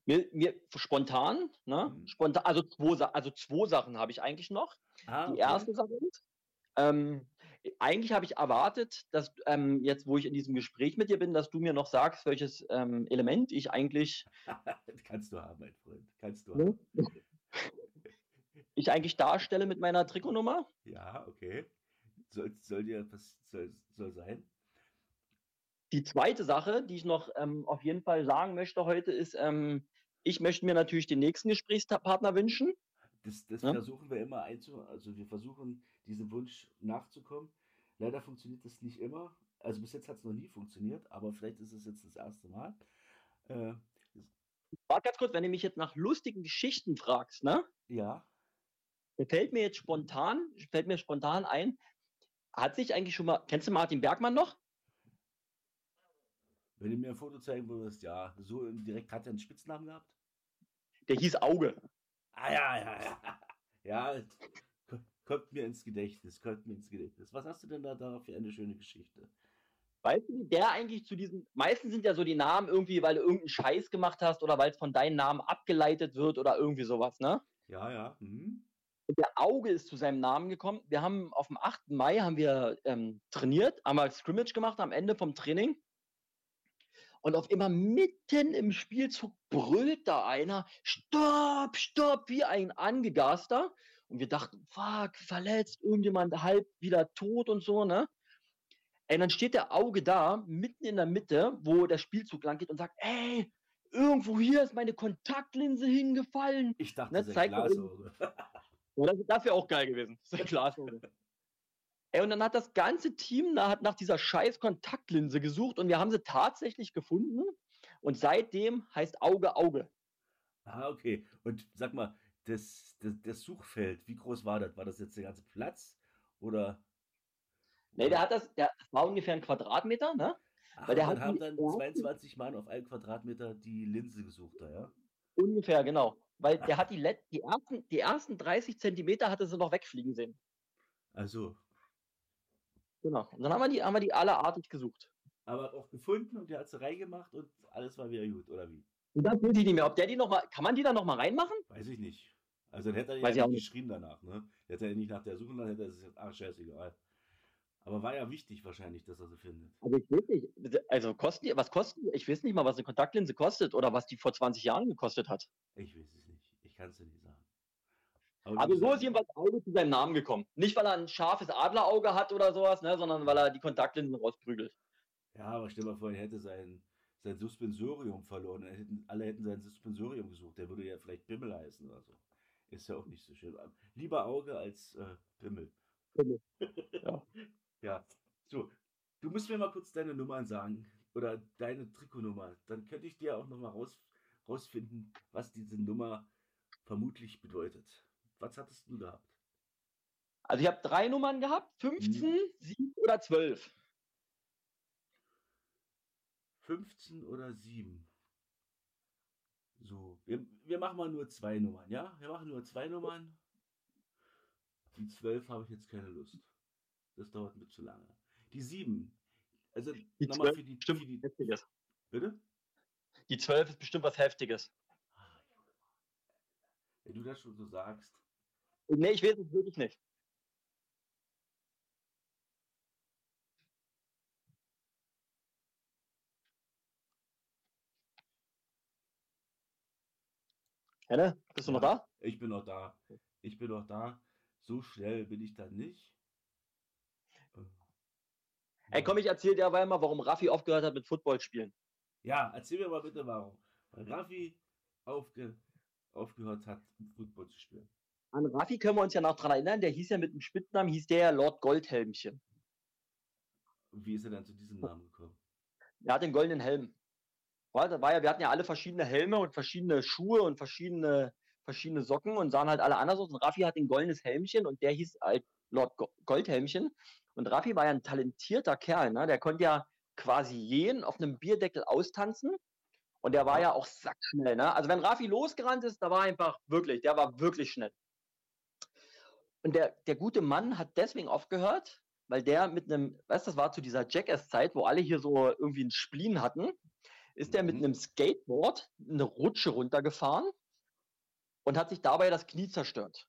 Mir, mir spontan, ne? Mhm. Spontan, also zwei, Sa- also zwei Sachen habe ich eigentlich noch. Ah, Die okay. erste Sache ist, ähm, eigentlich habe ich erwartet, dass ähm, jetzt, wo ich in diesem Gespräch mit dir bin, dass du mir noch sagst, welches ähm, Element ich eigentlich, Kannst du haben, mein Freund. Kannst du ne? haben. ich eigentlich darstelle mit meiner Trikotnummer. Ja, okay. Soll, soll dir was soll, soll sein? Die zweite Sache, die ich noch ähm, auf jeden Fall sagen möchte heute, ist, ähm, ich möchte mir natürlich den nächsten Gesprächspartner wünschen. Das, das Ja. versuchen wir immer einzu... Also wir versuchen, diesem Wunsch nachzukommen. Leider funktioniert das nicht immer. Also bis jetzt hat es noch nie funktioniert, aber vielleicht ist es jetzt das erste Mal. Äh, Warte ganz kurz, wenn du mich jetzt nach lustigen Geschichten fragst, ne? ja, Da fällt mir jetzt spontan, fällt mir spontan ein, hat sich eigentlich schon mal, kennst du Martin Bergmann noch? wenn du mir ein Foto zeigen würdest, ja, so direkt hat er einen Spitznamen gehabt. Der hieß Auge. Ah ja, ja, ja. Ja, ko- kommt mir ins Gedächtnis, kommt mir ins Gedächtnis. Was hast du denn da, da für eine schöne Geschichte? Weißt du, wie der eigentlich zu diesen, meistens sind ja so die Namen irgendwie, weil du irgendeinen Scheiß gemacht hast oder weil es von deinen Namen abgeleitet wird oder irgendwie sowas, ne? Ja, ja. Mhm. Und der Auge ist zu seinem Namen gekommen. Wir haben auf dem achten Mai haben wir ähm, trainiert, haben wir Scrimmage gemacht am Ende vom Training. Und auf immer mitten im Spielzug brüllt da einer, stopp, stopp, wie ein Angegaster. Und wir dachten, fuck, verletzt, irgendjemand halb wieder tot und so, ne? Ey, dann steht der Auge da, mitten in der Mitte, wo der Spielzug lang geht und sagt, ey, irgendwo hier ist meine Kontaktlinse hingefallen. Ich dachte, Ne, das ist ein zeigt er Glasauge. Ja, das, das wäre auch geil gewesen. Das wäre klar. Ey, und dann hat das ganze Team nach, nach dieser scheiß Kontaktlinse gesucht und wir haben sie tatsächlich gefunden. Und seitdem heißt Auge Auge. Ah, okay. Und sag mal, das, das, das Suchfeld, wie groß war das? War das jetzt der ganze Platz? Oder? Nee, der hat das, der, das war ungefähr ein Quadratmeter, ne? Ach, weil der und dann hat haben die dann ersten- zweiundzwanzig Mann auf einen Quadratmeter die Linse gesucht, da, ja? Ungefähr, genau. Weil der hat die, Let die, ersten, die ersten dreißig Zentimeter hatte sie noch wegfliegen sehen. Also, Genau. Und dann haben wir die, haben wir die allerartig gesucht. aber auch gefunden und der hat sie reingemacht und alles war wieder gut, oder wie? Und dann will die nicht mehr. Ob der die noch mal, kann man die da noch mal reinmachen? Weiß ich nicht. Also dann hätte er Weiß ich ja auch nicht nicht. geschrien danach, ne? Hätte er nicht nach der suchen, dann hätte er gesagt, ach scheißegal. Aber war ja wichtig wahrscheinlich, dass er sie findet. Also ich weiß nicht. Also kosten die, was kosten die? Ich weiß nicht mal, was eine Kontaktlinse kostet oder was die vor zwanzig Jahren gekostet hat. Ich weiß es nicht. Ich kann es dir nicht sagen. Aber wie Also so gesagt, ist jedenfalls Auge zu seinem Namen gekommen. Nicht, weil er ein scharfes Adlerauge hat oder sowas, ne, sondern weil er die Kontaktlinsen rausprügelt. ja, aber stell mal vor, er hätte sein, sein Suspensorium verloren. Er hätten, alle hätten sein Suspensorium gesucht. Der würde ja vielleicht Pimmel heißen oder so. Ist ja auch nicht so schön. Lieber Auge als äh, Pimmel. Pimmel. Ja. Ja. So, du musst mir mal kurz deine Nummern sagen. Oder deine Trikotnummer. Dann könnte ich dir auch nochmal raus, rausfinden, was diese Nummer vermutlich bedeutet. Was hattest du gehabt? Also ich habe drei Nummern gehabt, fünfzehn, sieben oder zwölf. fünfzehn oder sieben. So, wir, wir machen mal nur zwei Nummern, ja? Wir machen nur zwei Nummern. Die zwölf habe ich jetzt keine Lust. Das dauert mir zu lange. Die sieben. Also Die nochmal zwölf für die, bestimmt für die. Heftiges. Bitte? Die zwölf ist bestimmt was Heftiges. Wenn du das schon so sagst. Nee, ich weiß es wirklich nicht. Henne, bist du noch Ja, da? Ich bin noch da. Ich bin noch da. So schnell bin ich dann nicht. Äh, Ey, komm, ich erzähl dir aber mal, warum Raffi aufgehört hat mit Football spielen. Ja, erzähl mir mal bitte warum. Weil Raffi aufge, aufgehört hat, Football zu spielen. An Raffi können wir uns ja noch dran erinnern, der hieß ja mit dem Spitznamen, hieß der ja Lord Goldhelmchen. Und wie ist er dann zu diesem Namen gekommen? Der hat den goldenen Helm. Ja, da war ja, wir hatten ja alle verschiedene Helme und verschiedene Schuhe und verschiedene, verschiedene Socken und sahen halt alle anders aus. Und Raffi hat ein goldenes Helmchen und der hieß halt Lord Go- Goldhelmchen. Und Raffi war ja ein talentierter Kerl, ne? Der konnte ja quasi jeden auf einem Bierdeckel austanzen. Und der war ja auch sackschnell, ne? Also wenn Raffi losgerannt ist, da war einfach wirklich, der war wirklich schnell. Und der, der gute Mann hat deswegen aufgehört, weil der mit einem, weißt du, das war zu dieser Jackass-Zeit, wo alle hier so irgendwie einen Spleen hatten. ist der mit Mhm. einem Skateboard eine Rutsche runtergefahren und hat sich dabei das Knie zerstört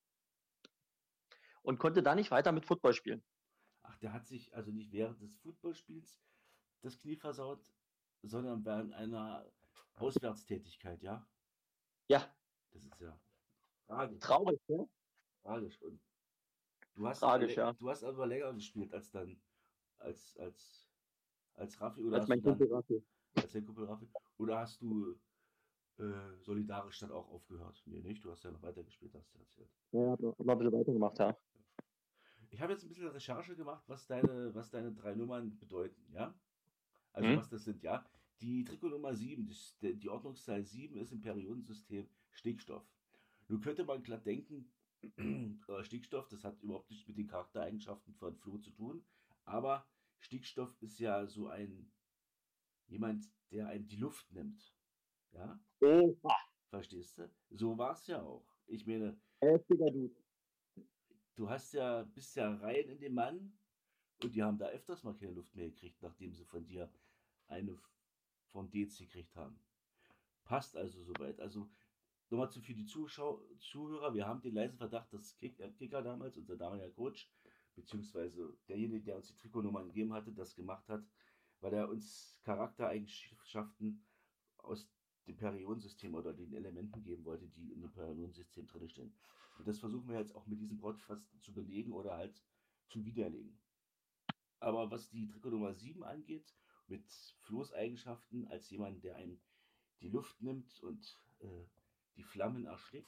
und konnte dann nicht weiter mit Football spielen. Ach, der hat sich also nicht während des Footballspiels das Knie versaut, sondern während einer Auswärtstätigkeit, ja? Ja, Das ist ja tragisch. traurig, ne? Tragisch. Und du hast, Tragisch, aber, ja. du hast aber länger gespielt als dann, als, als, als Raffi oder Als hast mein du dann, Kumpel Raffi. als dein Kumpel Raffi, oder hast du äh, solidarisch dann auch aufgehört? Nee, nicht? Du hast ja noch weitergespielt, hast du erzählt. Ja, hab noch hab noch ein bisschen weitergemacht, ja. Ich habe jetzt ein bisschen Recherche gemacht, was deine, was deine drei Nummern bedeuten, ja? Also Hm? was das sind, ja? Die Trikotnummer sieben, das, die, die Ordnungszahl sieben ist im Periodensystem Stickstoff. Nun könnte man glatt denken, äh, Stickstoff, das hat überhaupt nichts mit den Charaktereigenschaften von Flo zu tun, aber Stickstoff ist ja so ein, jemand, der einem die Luft nimmt, ja? Oh, Verstehst du? So war es ja auch. Ich meine, heftiger Dude. du hast ja, bist ja rein in den Mann und die haben da öfters mal keine Luft mehr gekriegt, nachdem sie von dir eine vom Dez gekriegt haben. Passt also soweit. Also nochmal zu für die Zuschau Zuhörer, wir haben den leisen Verdacht, dass Kick, äh, Kicker damals, unser damaliger Coach, beziehungsweise derjenige, der uns die Trikotnummern gegeben hatte, das gemacht hat, weil er uns Charaktereigenschaften aus dem Periodensystem oder den Elementen geben wollte, die in dem Periodensystem drin stehen. Und das versuchen wir jetzt auch mit diesem Podcast zu belegen oder halt zu widerlegen. Aber was die Trikotnummer sieben angeht, mit Flo's Eigenschaften als jemand, der einem die Luft nimmt und äh, die Flammen erstickt,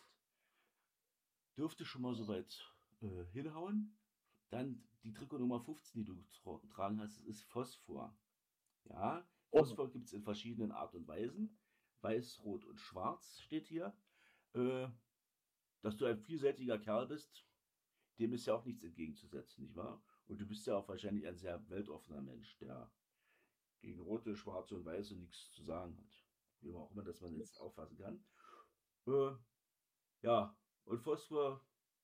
dürfte schon mal soweit äh, hinhauen. Dann die Trikotnummer fünfzehn, die du tra tragen hast, ist Phosphor. Ja, Phosphor gibt es in verschiedenen Art und Weisen. Weiß, Rot und Schwarz steht hier. Äh, dass du ein vielseitiger Kerl bist, dem ist ja auch nichts entgegenzusetzen, nicht wahr? Und du bist ja auch wahrscheinlich ein sehr weltoffener Mensch, der gegen Rote, Schwarze und Weiße nichts zu sagen hat. Wie auch immer das man jetzt auffassen kann. Äh, ja, und Phosphor,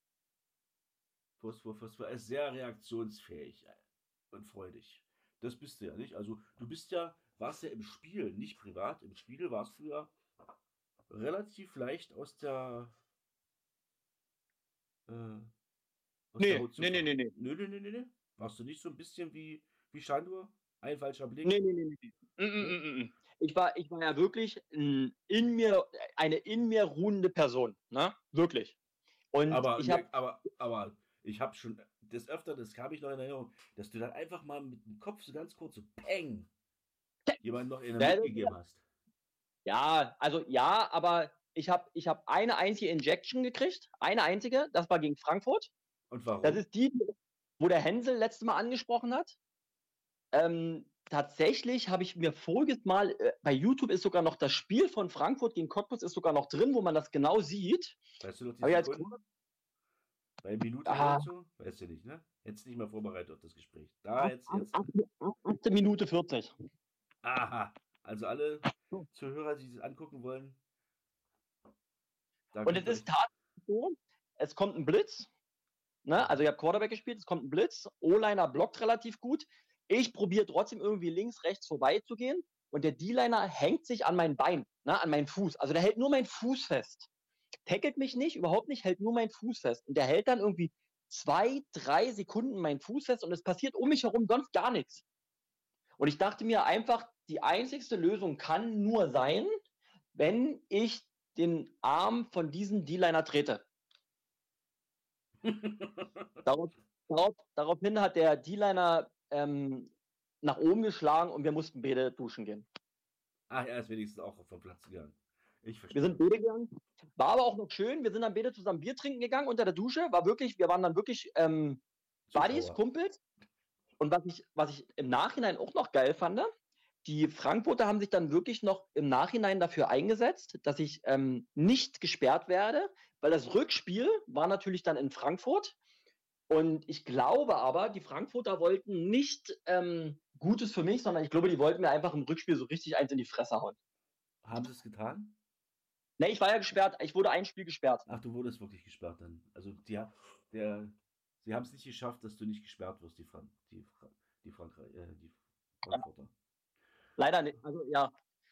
Phosphor, Phosphor ist sehr reaktionsfähig und freudig. Das bist du ja nicht. Also du bist ja, warst ja im Spiel, nicht privat. Im Spiel warst du ja relativ leicht aus der äh, aus Nee, der Haut zu nee, nee, fahren. nee, nee. Nö, nö, nö, nö, nö. Warst du nicht so ein bisschen wie, wie Shandur? Ein falscher Blick? Nee, nee, nee, nee. Mm, mm, Nee? mm, mm. Ich war, ich war ja wirklich ein in mir, eine in mir ruhende Person, ne? Wirklich. Und Aber, ich ne, habe, aber, aber ich habe schon des Öfteren, das habe ich noch in Erinnerung, dass du dann einfach mal mit dem Kopf so ganz kurz so Peng jemand noch in der Ja, Mitte gegeben hast. ja, also ja, aber ich habe, ich habe eine einzige Injection gekriegt, eine einzige, das war gegen Frankfurt. Und warum? Das ist die, wo der Hänsel letztes Mal angesprochen hat. Ähm, tatsächlich habe ich mir voriges Mal, äh, bei YouTube ist sogar noch das Spiel von Frankfurt gegen Cottbus ist sogar noch drin, wo man das genau sieht. Weißt du noch die Hab ich als Sekunden? Bei Minute Ah. oder so? Weißt du nicht, ne? Jetzt nicht mehr vorbereitet auf das Gespräch. Da jetzt, jetzt. achte Minute vierzig. Aha. Also alle Zuhörer, die sich angucken wollen. da Und es könnt ihr ist tatsächlich so, es kommt ein Blitz. Ne? Also ich habe Quarterback gespielt, es kommt ein Blitz. O-Liner blockt relativ gut. Ich probiere trotzdem irgendwie links, rechts vorbeizugehen. Und der D-Liner hängt sich an mein Bein, ne? An meinen Fuß. Also der hält nur meinen Fuß fest. Tackelt mich nicht, überhaupt nicht, hält nur meinen Fuß fest. Und der hält dann irgendwie zwei, drei Sekunden meinen Fuß fest und es passiert um mich herum sonst gar nichts. Und ich dachte mir einfach, die einzigste Lösung kann nur sein, wenn ich den Arm von diesem D-Liner trete. Darauf, darauf, daraufhin hat der D-Liner ähm, nach oben geschlagen und wir mussten beide duschen gehen. Ach, er ist wenigstens auch vom Platz gegangen. Ich verstehe. Wir sind beide gegangen. War aber auch noch schön. Wir sind dann beide zusammen Bier trinken gegangen unter der Dusche. War wirklich, wir waren dann wirklich ähm, Buddies, Zuschauer. Kumpels. Und was ich, was ich im Nachhinein auch noch geil fand, die Frankfurter haben sich dann wirklich noch im Nachhinein dafür eingesetzt, dass ich ähm, nicht gesperrt werde, weil das Rückspiel war natürlich dann in Frankfurt. Und ich glaube aber, die Frankfurter wollten nicht ähm, Gutes für mich, sondern ich glaube, die wollten mir einfach im Rückspiel so richtig eins in die Fresse hauen. Haben sie es getan? Ne, ich war ja gesperrt. Ich wurde ein Spiel gesperrt. Ach, du wurdest wirklich gesperrt dann. Also die, der, sie haben es nicht geschafft, dass du nicht gesperrt wirst, die, Frank, die, die, Frankreich, äh, die Frankfurter. Leider nicht. Also ja.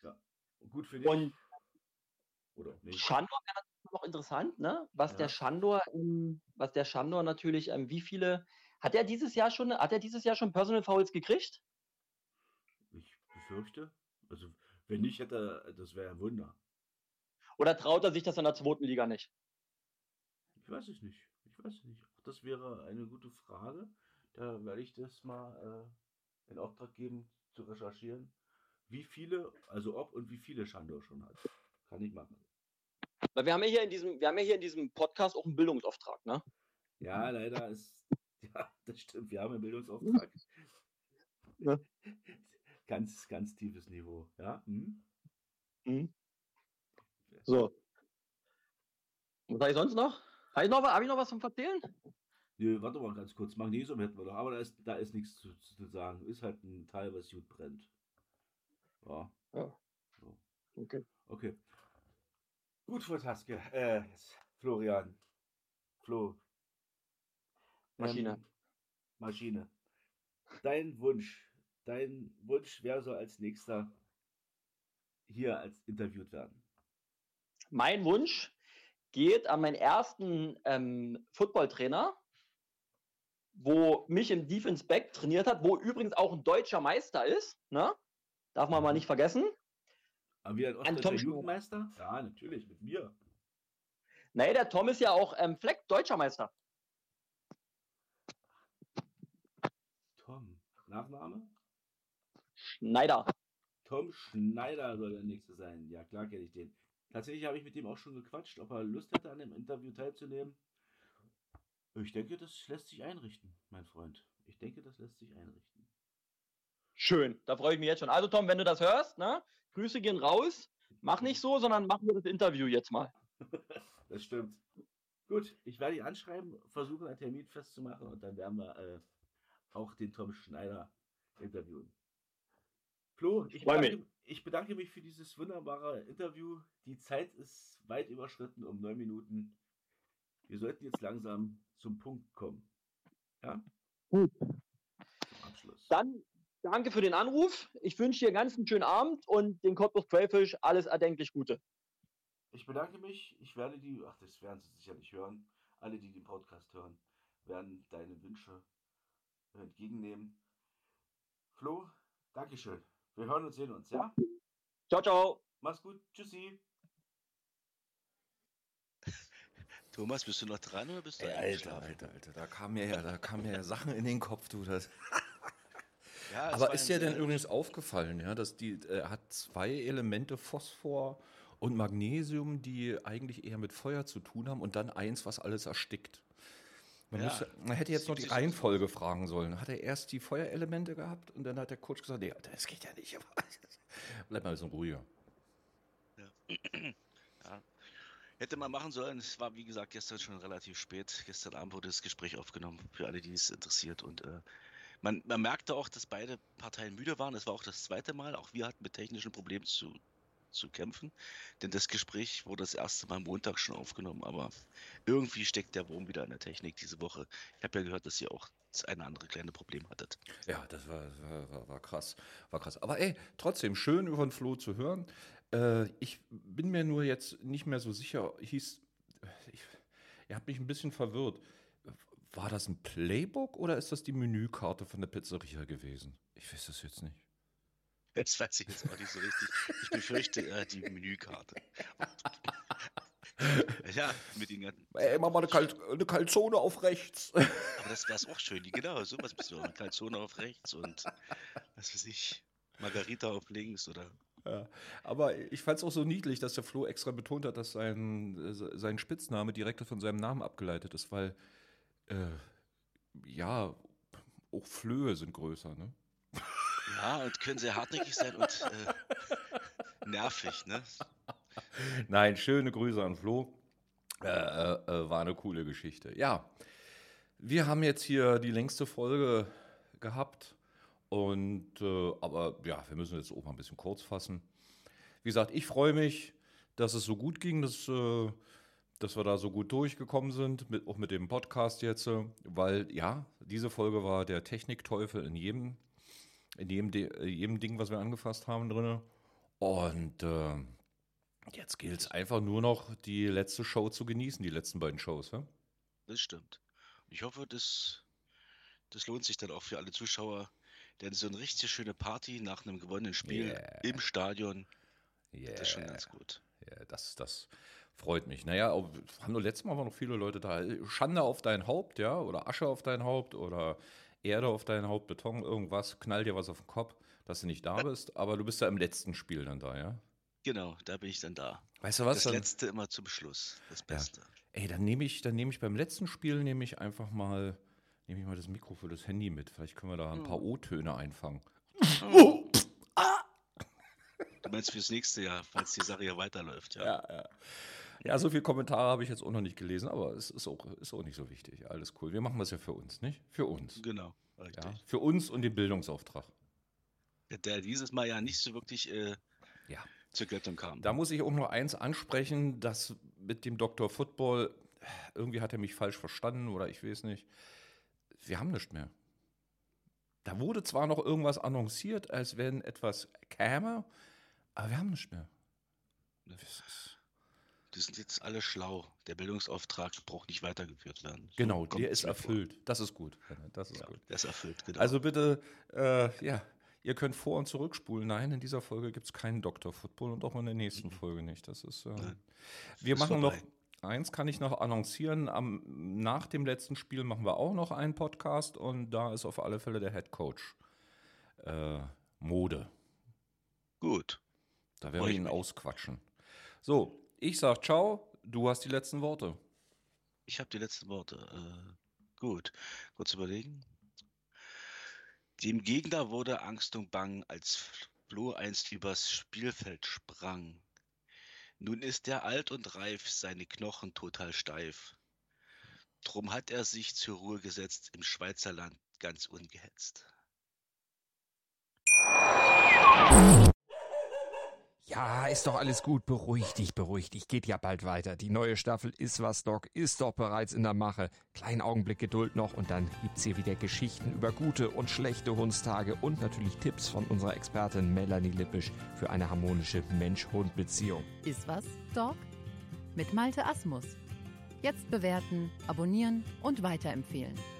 Gut für dich. Und Oder nicht? Schandor wäre natürlich noch interessant, ne? Was Ja. der Schandor, ähm, was der Schandor natürlich, ähm, wie viele, hat er dieses Jahr schon, hat er dieses Jahr schon Personal Fouls gekriegt? Ich befürchte. Also, wenn nicht, hätte er, das wäre ein Wunder. Oder traut er sich das in der zweiten Liga nicht? Ich weiß es nicht. Ich weiß es nicht. Auch das wäre eine gute Frage. Da werde ich das mal äh, in Auftrag geben, zu recherchieren, wie viele, also ob und wie viele Schandor schon hat. Kann ich machen. Weil wir haben ja hier in diesem, wir haben ja hier in diesem Podcast auch einen Bildungsauftrag, ne? Ja, leider ist. Ja, das stimmt. Wir haben einen Bildungsauftrag. Ja. Ganz, ganz tiefes Niveau. Ja. Hm? Mhm. So. Was habe ich sonst noch? Habe ich noch, was- hab ich noch was zum Erzählen? Nö, warte mal ganz kurz. Magnesium hätten wir doch, aber da ist, da ist nichts zu, zu sagen. Ist halt ein Teil, was gut brennt. Ja. Ja. So. Okay. Okay. Gut, Frau Taske. Äh, jetzt Florian. Flo. Maschine. Ähm, Maschine. Dein Wunsch. Dein Wunsch, wer soll als nächster hier als interviewt werden? Mein Wunsch geht an meinen ersten ähm, Footballtrainer, wo mich im Defense Back trainiert hat, wo übrigens auch ein deutscher Meister ist, ne? Darf man mal nicht vergessen. Aber wir ein An ostdeutscher Tom Schneider. Jugendmeister? Ja, natürlich, mit mir. Nee, der Tom ist ja auch ähm, Fleck, deutscher Meister. Tom. Nachname? Schneider. Tom Schneider soll der nächste sein. Ja, klar kenne ich den. Tatsächlich habe ich mit dem auch schon gequatscht, ob er Lust hätte, an dem Interview teilzunehmen. Ich denke, das lässt sich einrichten, mein Freund. Ich denke, das lässt sich einrichten. Schön, da freue ich mich jetzt schon. Also Tom, wenn du das hörst, ne? Grüße gehen raus. Mach nicht so, sondern machen wir das Interview jetzt mal. Das stimmt. Gut, ich werde ihn anschreiben, versuchen einen Termin festzumachen und dann werden wir äh, auch den Tom Schneider interviewen. Flo, ich Freu bedanke, ich bedanke mich für dieses wunderbare Interview. Die Zeit ist weit überschritten um neun Minuten. Wir sollten jetzt langsam zum Punkt kommen. Ja? Gut. Zum Abschluss. Dann danke für den Anruf. Ich wünsche dir einen ganz schönen Abend und den Cottbus Crayfish alles erdenklich Gute. Ich bedanke mich. Ich werde die, ach, das werden Sie sicherlich hören. Alle, die den Podcast hören, werden deine Wünsche entgegennehmen. Flo, Dankeschön. Wir hören und sehen uns, ja? Ciao, ciao. Mach's gut. Tschüssi. Thomas, bist du noch dran oder bist du Ey, Alter, Alter, Alter, da kamen mir ja, da kamen mir ja Sachen in den Kopf, du das. Ja, es Aber war ist ein dir denn sehr- übrigens aufgefallen, ja, dass die äh, hat zwei Elemente Phosphor und Magnesium, die eigentlich eher mit Feuer zu tun haben und dann eins, was alles erstickt. Man, Ja, müsste, man hätte jetzt noch die siebzig Reihenfolge fragen sollen. Hat er erst die Feuerelemente gehabt und dann hat der Coach gesagt, nee, das geht ja nicht. Bleib mal ein bisschen ruhiger. Ja. Hätte man machen sollen. Es war, wie gesagt, gestern schon relativ spät. Gestern Abend wurde das Gespräch aufgenommen, für alle, die es interessiert. Und äh, man, man merkte auch, dass beide Parteien müde waren. Es war auch das zweite Mal. Auch wir hatten mit technischen Problemen zu, zu kämpfen. Denn das Gespräch wurde das erste Mal am Montag schon aufgenommen. Aber irgendwie steckt der Wurm wieder in der Technik diese Woche. Ich habe ja gehört, dass ihr auch das eine andere kleine Problem hattet. Ja, das war, das war, war, war krass. War krass. Aber ey, trotzdem schön über den Flo zu hören. Äh, ich bin mir nur jetzt nicht mehr so sicher. Hieß, ich, ihr habt mich ein bisschen verwirrt. War das ein Playbook oder ist das die Menükarte von der Pizzeria gewesen? Ich weiß das jetzt nicht. Das weiß ich jetzt auch nicht so richtig. Ich befürchte äh, die Menükarte. Ja, mit den ganzen. Ey, mach mal eine, Kal eine Calzone auf rechts. Aber das wäre auch schön. Die, genau, sowas bist du. Eine Calzone auf rechts und was weiß ich, Margarita auf links oder. Ja, aber ich fand es auch so niedlich, dass der Flo extra betont hat, dass sein, äh, sein Spitzname direkt von seinem Namen abgeleitet ist, weil, äh, ja, auch Flöhe sind größer, ne? Ja, und können sehr hartnäckig sein und äh, nervig, ne? Nein, schöne Grüße an Flo. Äh, äh, äh, war eine coole Geschichte. Ja, wir haben jetzt hier die längste Folge gehabt. Und, äh, aber ja, wir müssen jetzt auch mal ein bisschen kurz fassen. Wie gesagt, ich freue mich, dass es so gut ging, dass, äh, dass wir da so gut durchgekommen sind, mit, auch mit dem Podcast jetzt, äh, weil ja, diese Folge war der Technikteufel in jedem, in jedem, De- äh, jedem Ding, was wir angefasst haben, drin. Und äh, jetzt gilt es einfach nur noch, die letzte Show zu genießen, die letzten beiden Shows. Ja? Das stimmt. Ich hoffe, das, das lohnt sich dann auch für alle Zuschauer, denn so eine richtig schöne Party nach einem gewonnenen Spiel Yeah. im Stadion, Yeah. das ist schon ganz gut. Ja, das, das freut mich. Naja, auch, haben nur letztes Mal waren noch viele Leute da. Schande auf dein Haupt, ja, oder Asche auf dein Haupt oder Erde auf dein Haupt, Beton, irgendwas, knall dir was auf den Kopf, dass du nicht da bist. Aber du bist ja im letzten Spiel dann da, ja? Genau, da bin ich dann da. Weißt du was? Das Dann, letzte immer zum Schluss, das Beste. ey, dann nehme ich, dann nehme ich beim letzten Spiel nehme ich einfach mal, nehme ich mal das Mikro für das Handy mit. Vielleicht können wir da ein paar O-Töne einfangen. Oh, pff, ah. Du meinst fürs nächste Jahr, falls die Sache ja weiterläuft, ja. Ja, ja. Ja, so viele Kommentare habe ich jetzt auch noch nicht gelesen, aber es ist auch, ist auch nicht so wichtig. Alles cool. Wir machen das ja für uns, nicht? Für uns. Genau, richtig. Ja, für uns und den Bildungsauftrag. Der, der dieses Mal ja nicht so wirklich äh, Ja. zur Geltung kam. Da muss ich auch noch eins ansprechen, dass mit dem Doktor Football, irgendwie hat er mich falsch verstanden oder ich weiß nicht. Wir haben nichts mehr. Da wurde zwar noch irgendwas annonciert, als wenn etwas käme, aber wir haben nichts mehr. Das ist Die sind jetzt alle schlau. Der Bildungsauftrag braucht nicht weitergeführt werden. So genau, kommt der es ist mir vor. erfüllt. Das ist gut. Das ist Ja, gut. der ist erfüllt, genau. Also bitte, äh, ja, ihr könnt vor- und zurückspulen. Nein, in dieser Folge gibt es keinen Doktor Football und auch in der nächsten Folge nicht. Das ist. Äh, Nein. wir Ist machen vorbei. noch, eins kann ich noch annoncieren. Am, nach dem letzten Spiel machen wir auch noch einen Podcast und da ist auf alle Fälle der Head Coach äh, Mode. Gut. Da werden Freu wir ich ihn mich. ausquatschen. So, ich sag ciao, du hast die letzten Worte. Ich habe die letzten Worte. Äh, gut. Kurz überlegen. Dem Gegner wurde Angst und Bang, als Flo einst übers Spielfeld sprang. Nun ist er alt und reif, seine Knochen total steif. Drum hat er sich zur Ruhe gesetzt, im Schweizerland ganz ungehetzt. Ja, ist doch alles gut. Beruhig dich, beruhig dich. Geht ja bald weiter. Die neue Staffel Ist was, Doc ist doch bereits in der Mache. Kleinen Augenblick Geduld noch und dann gibt's hier wieder Geschichten über gute und schlechte Hundstage und natürlich Tipps von unserer Expertin Melanie Lippisch für eine harmonische Mensch-Hund-Beziehung. Ist was, Dog? Mit Malte Asmus. Jetzt bewerten, abonnieren und weiterempfehlen.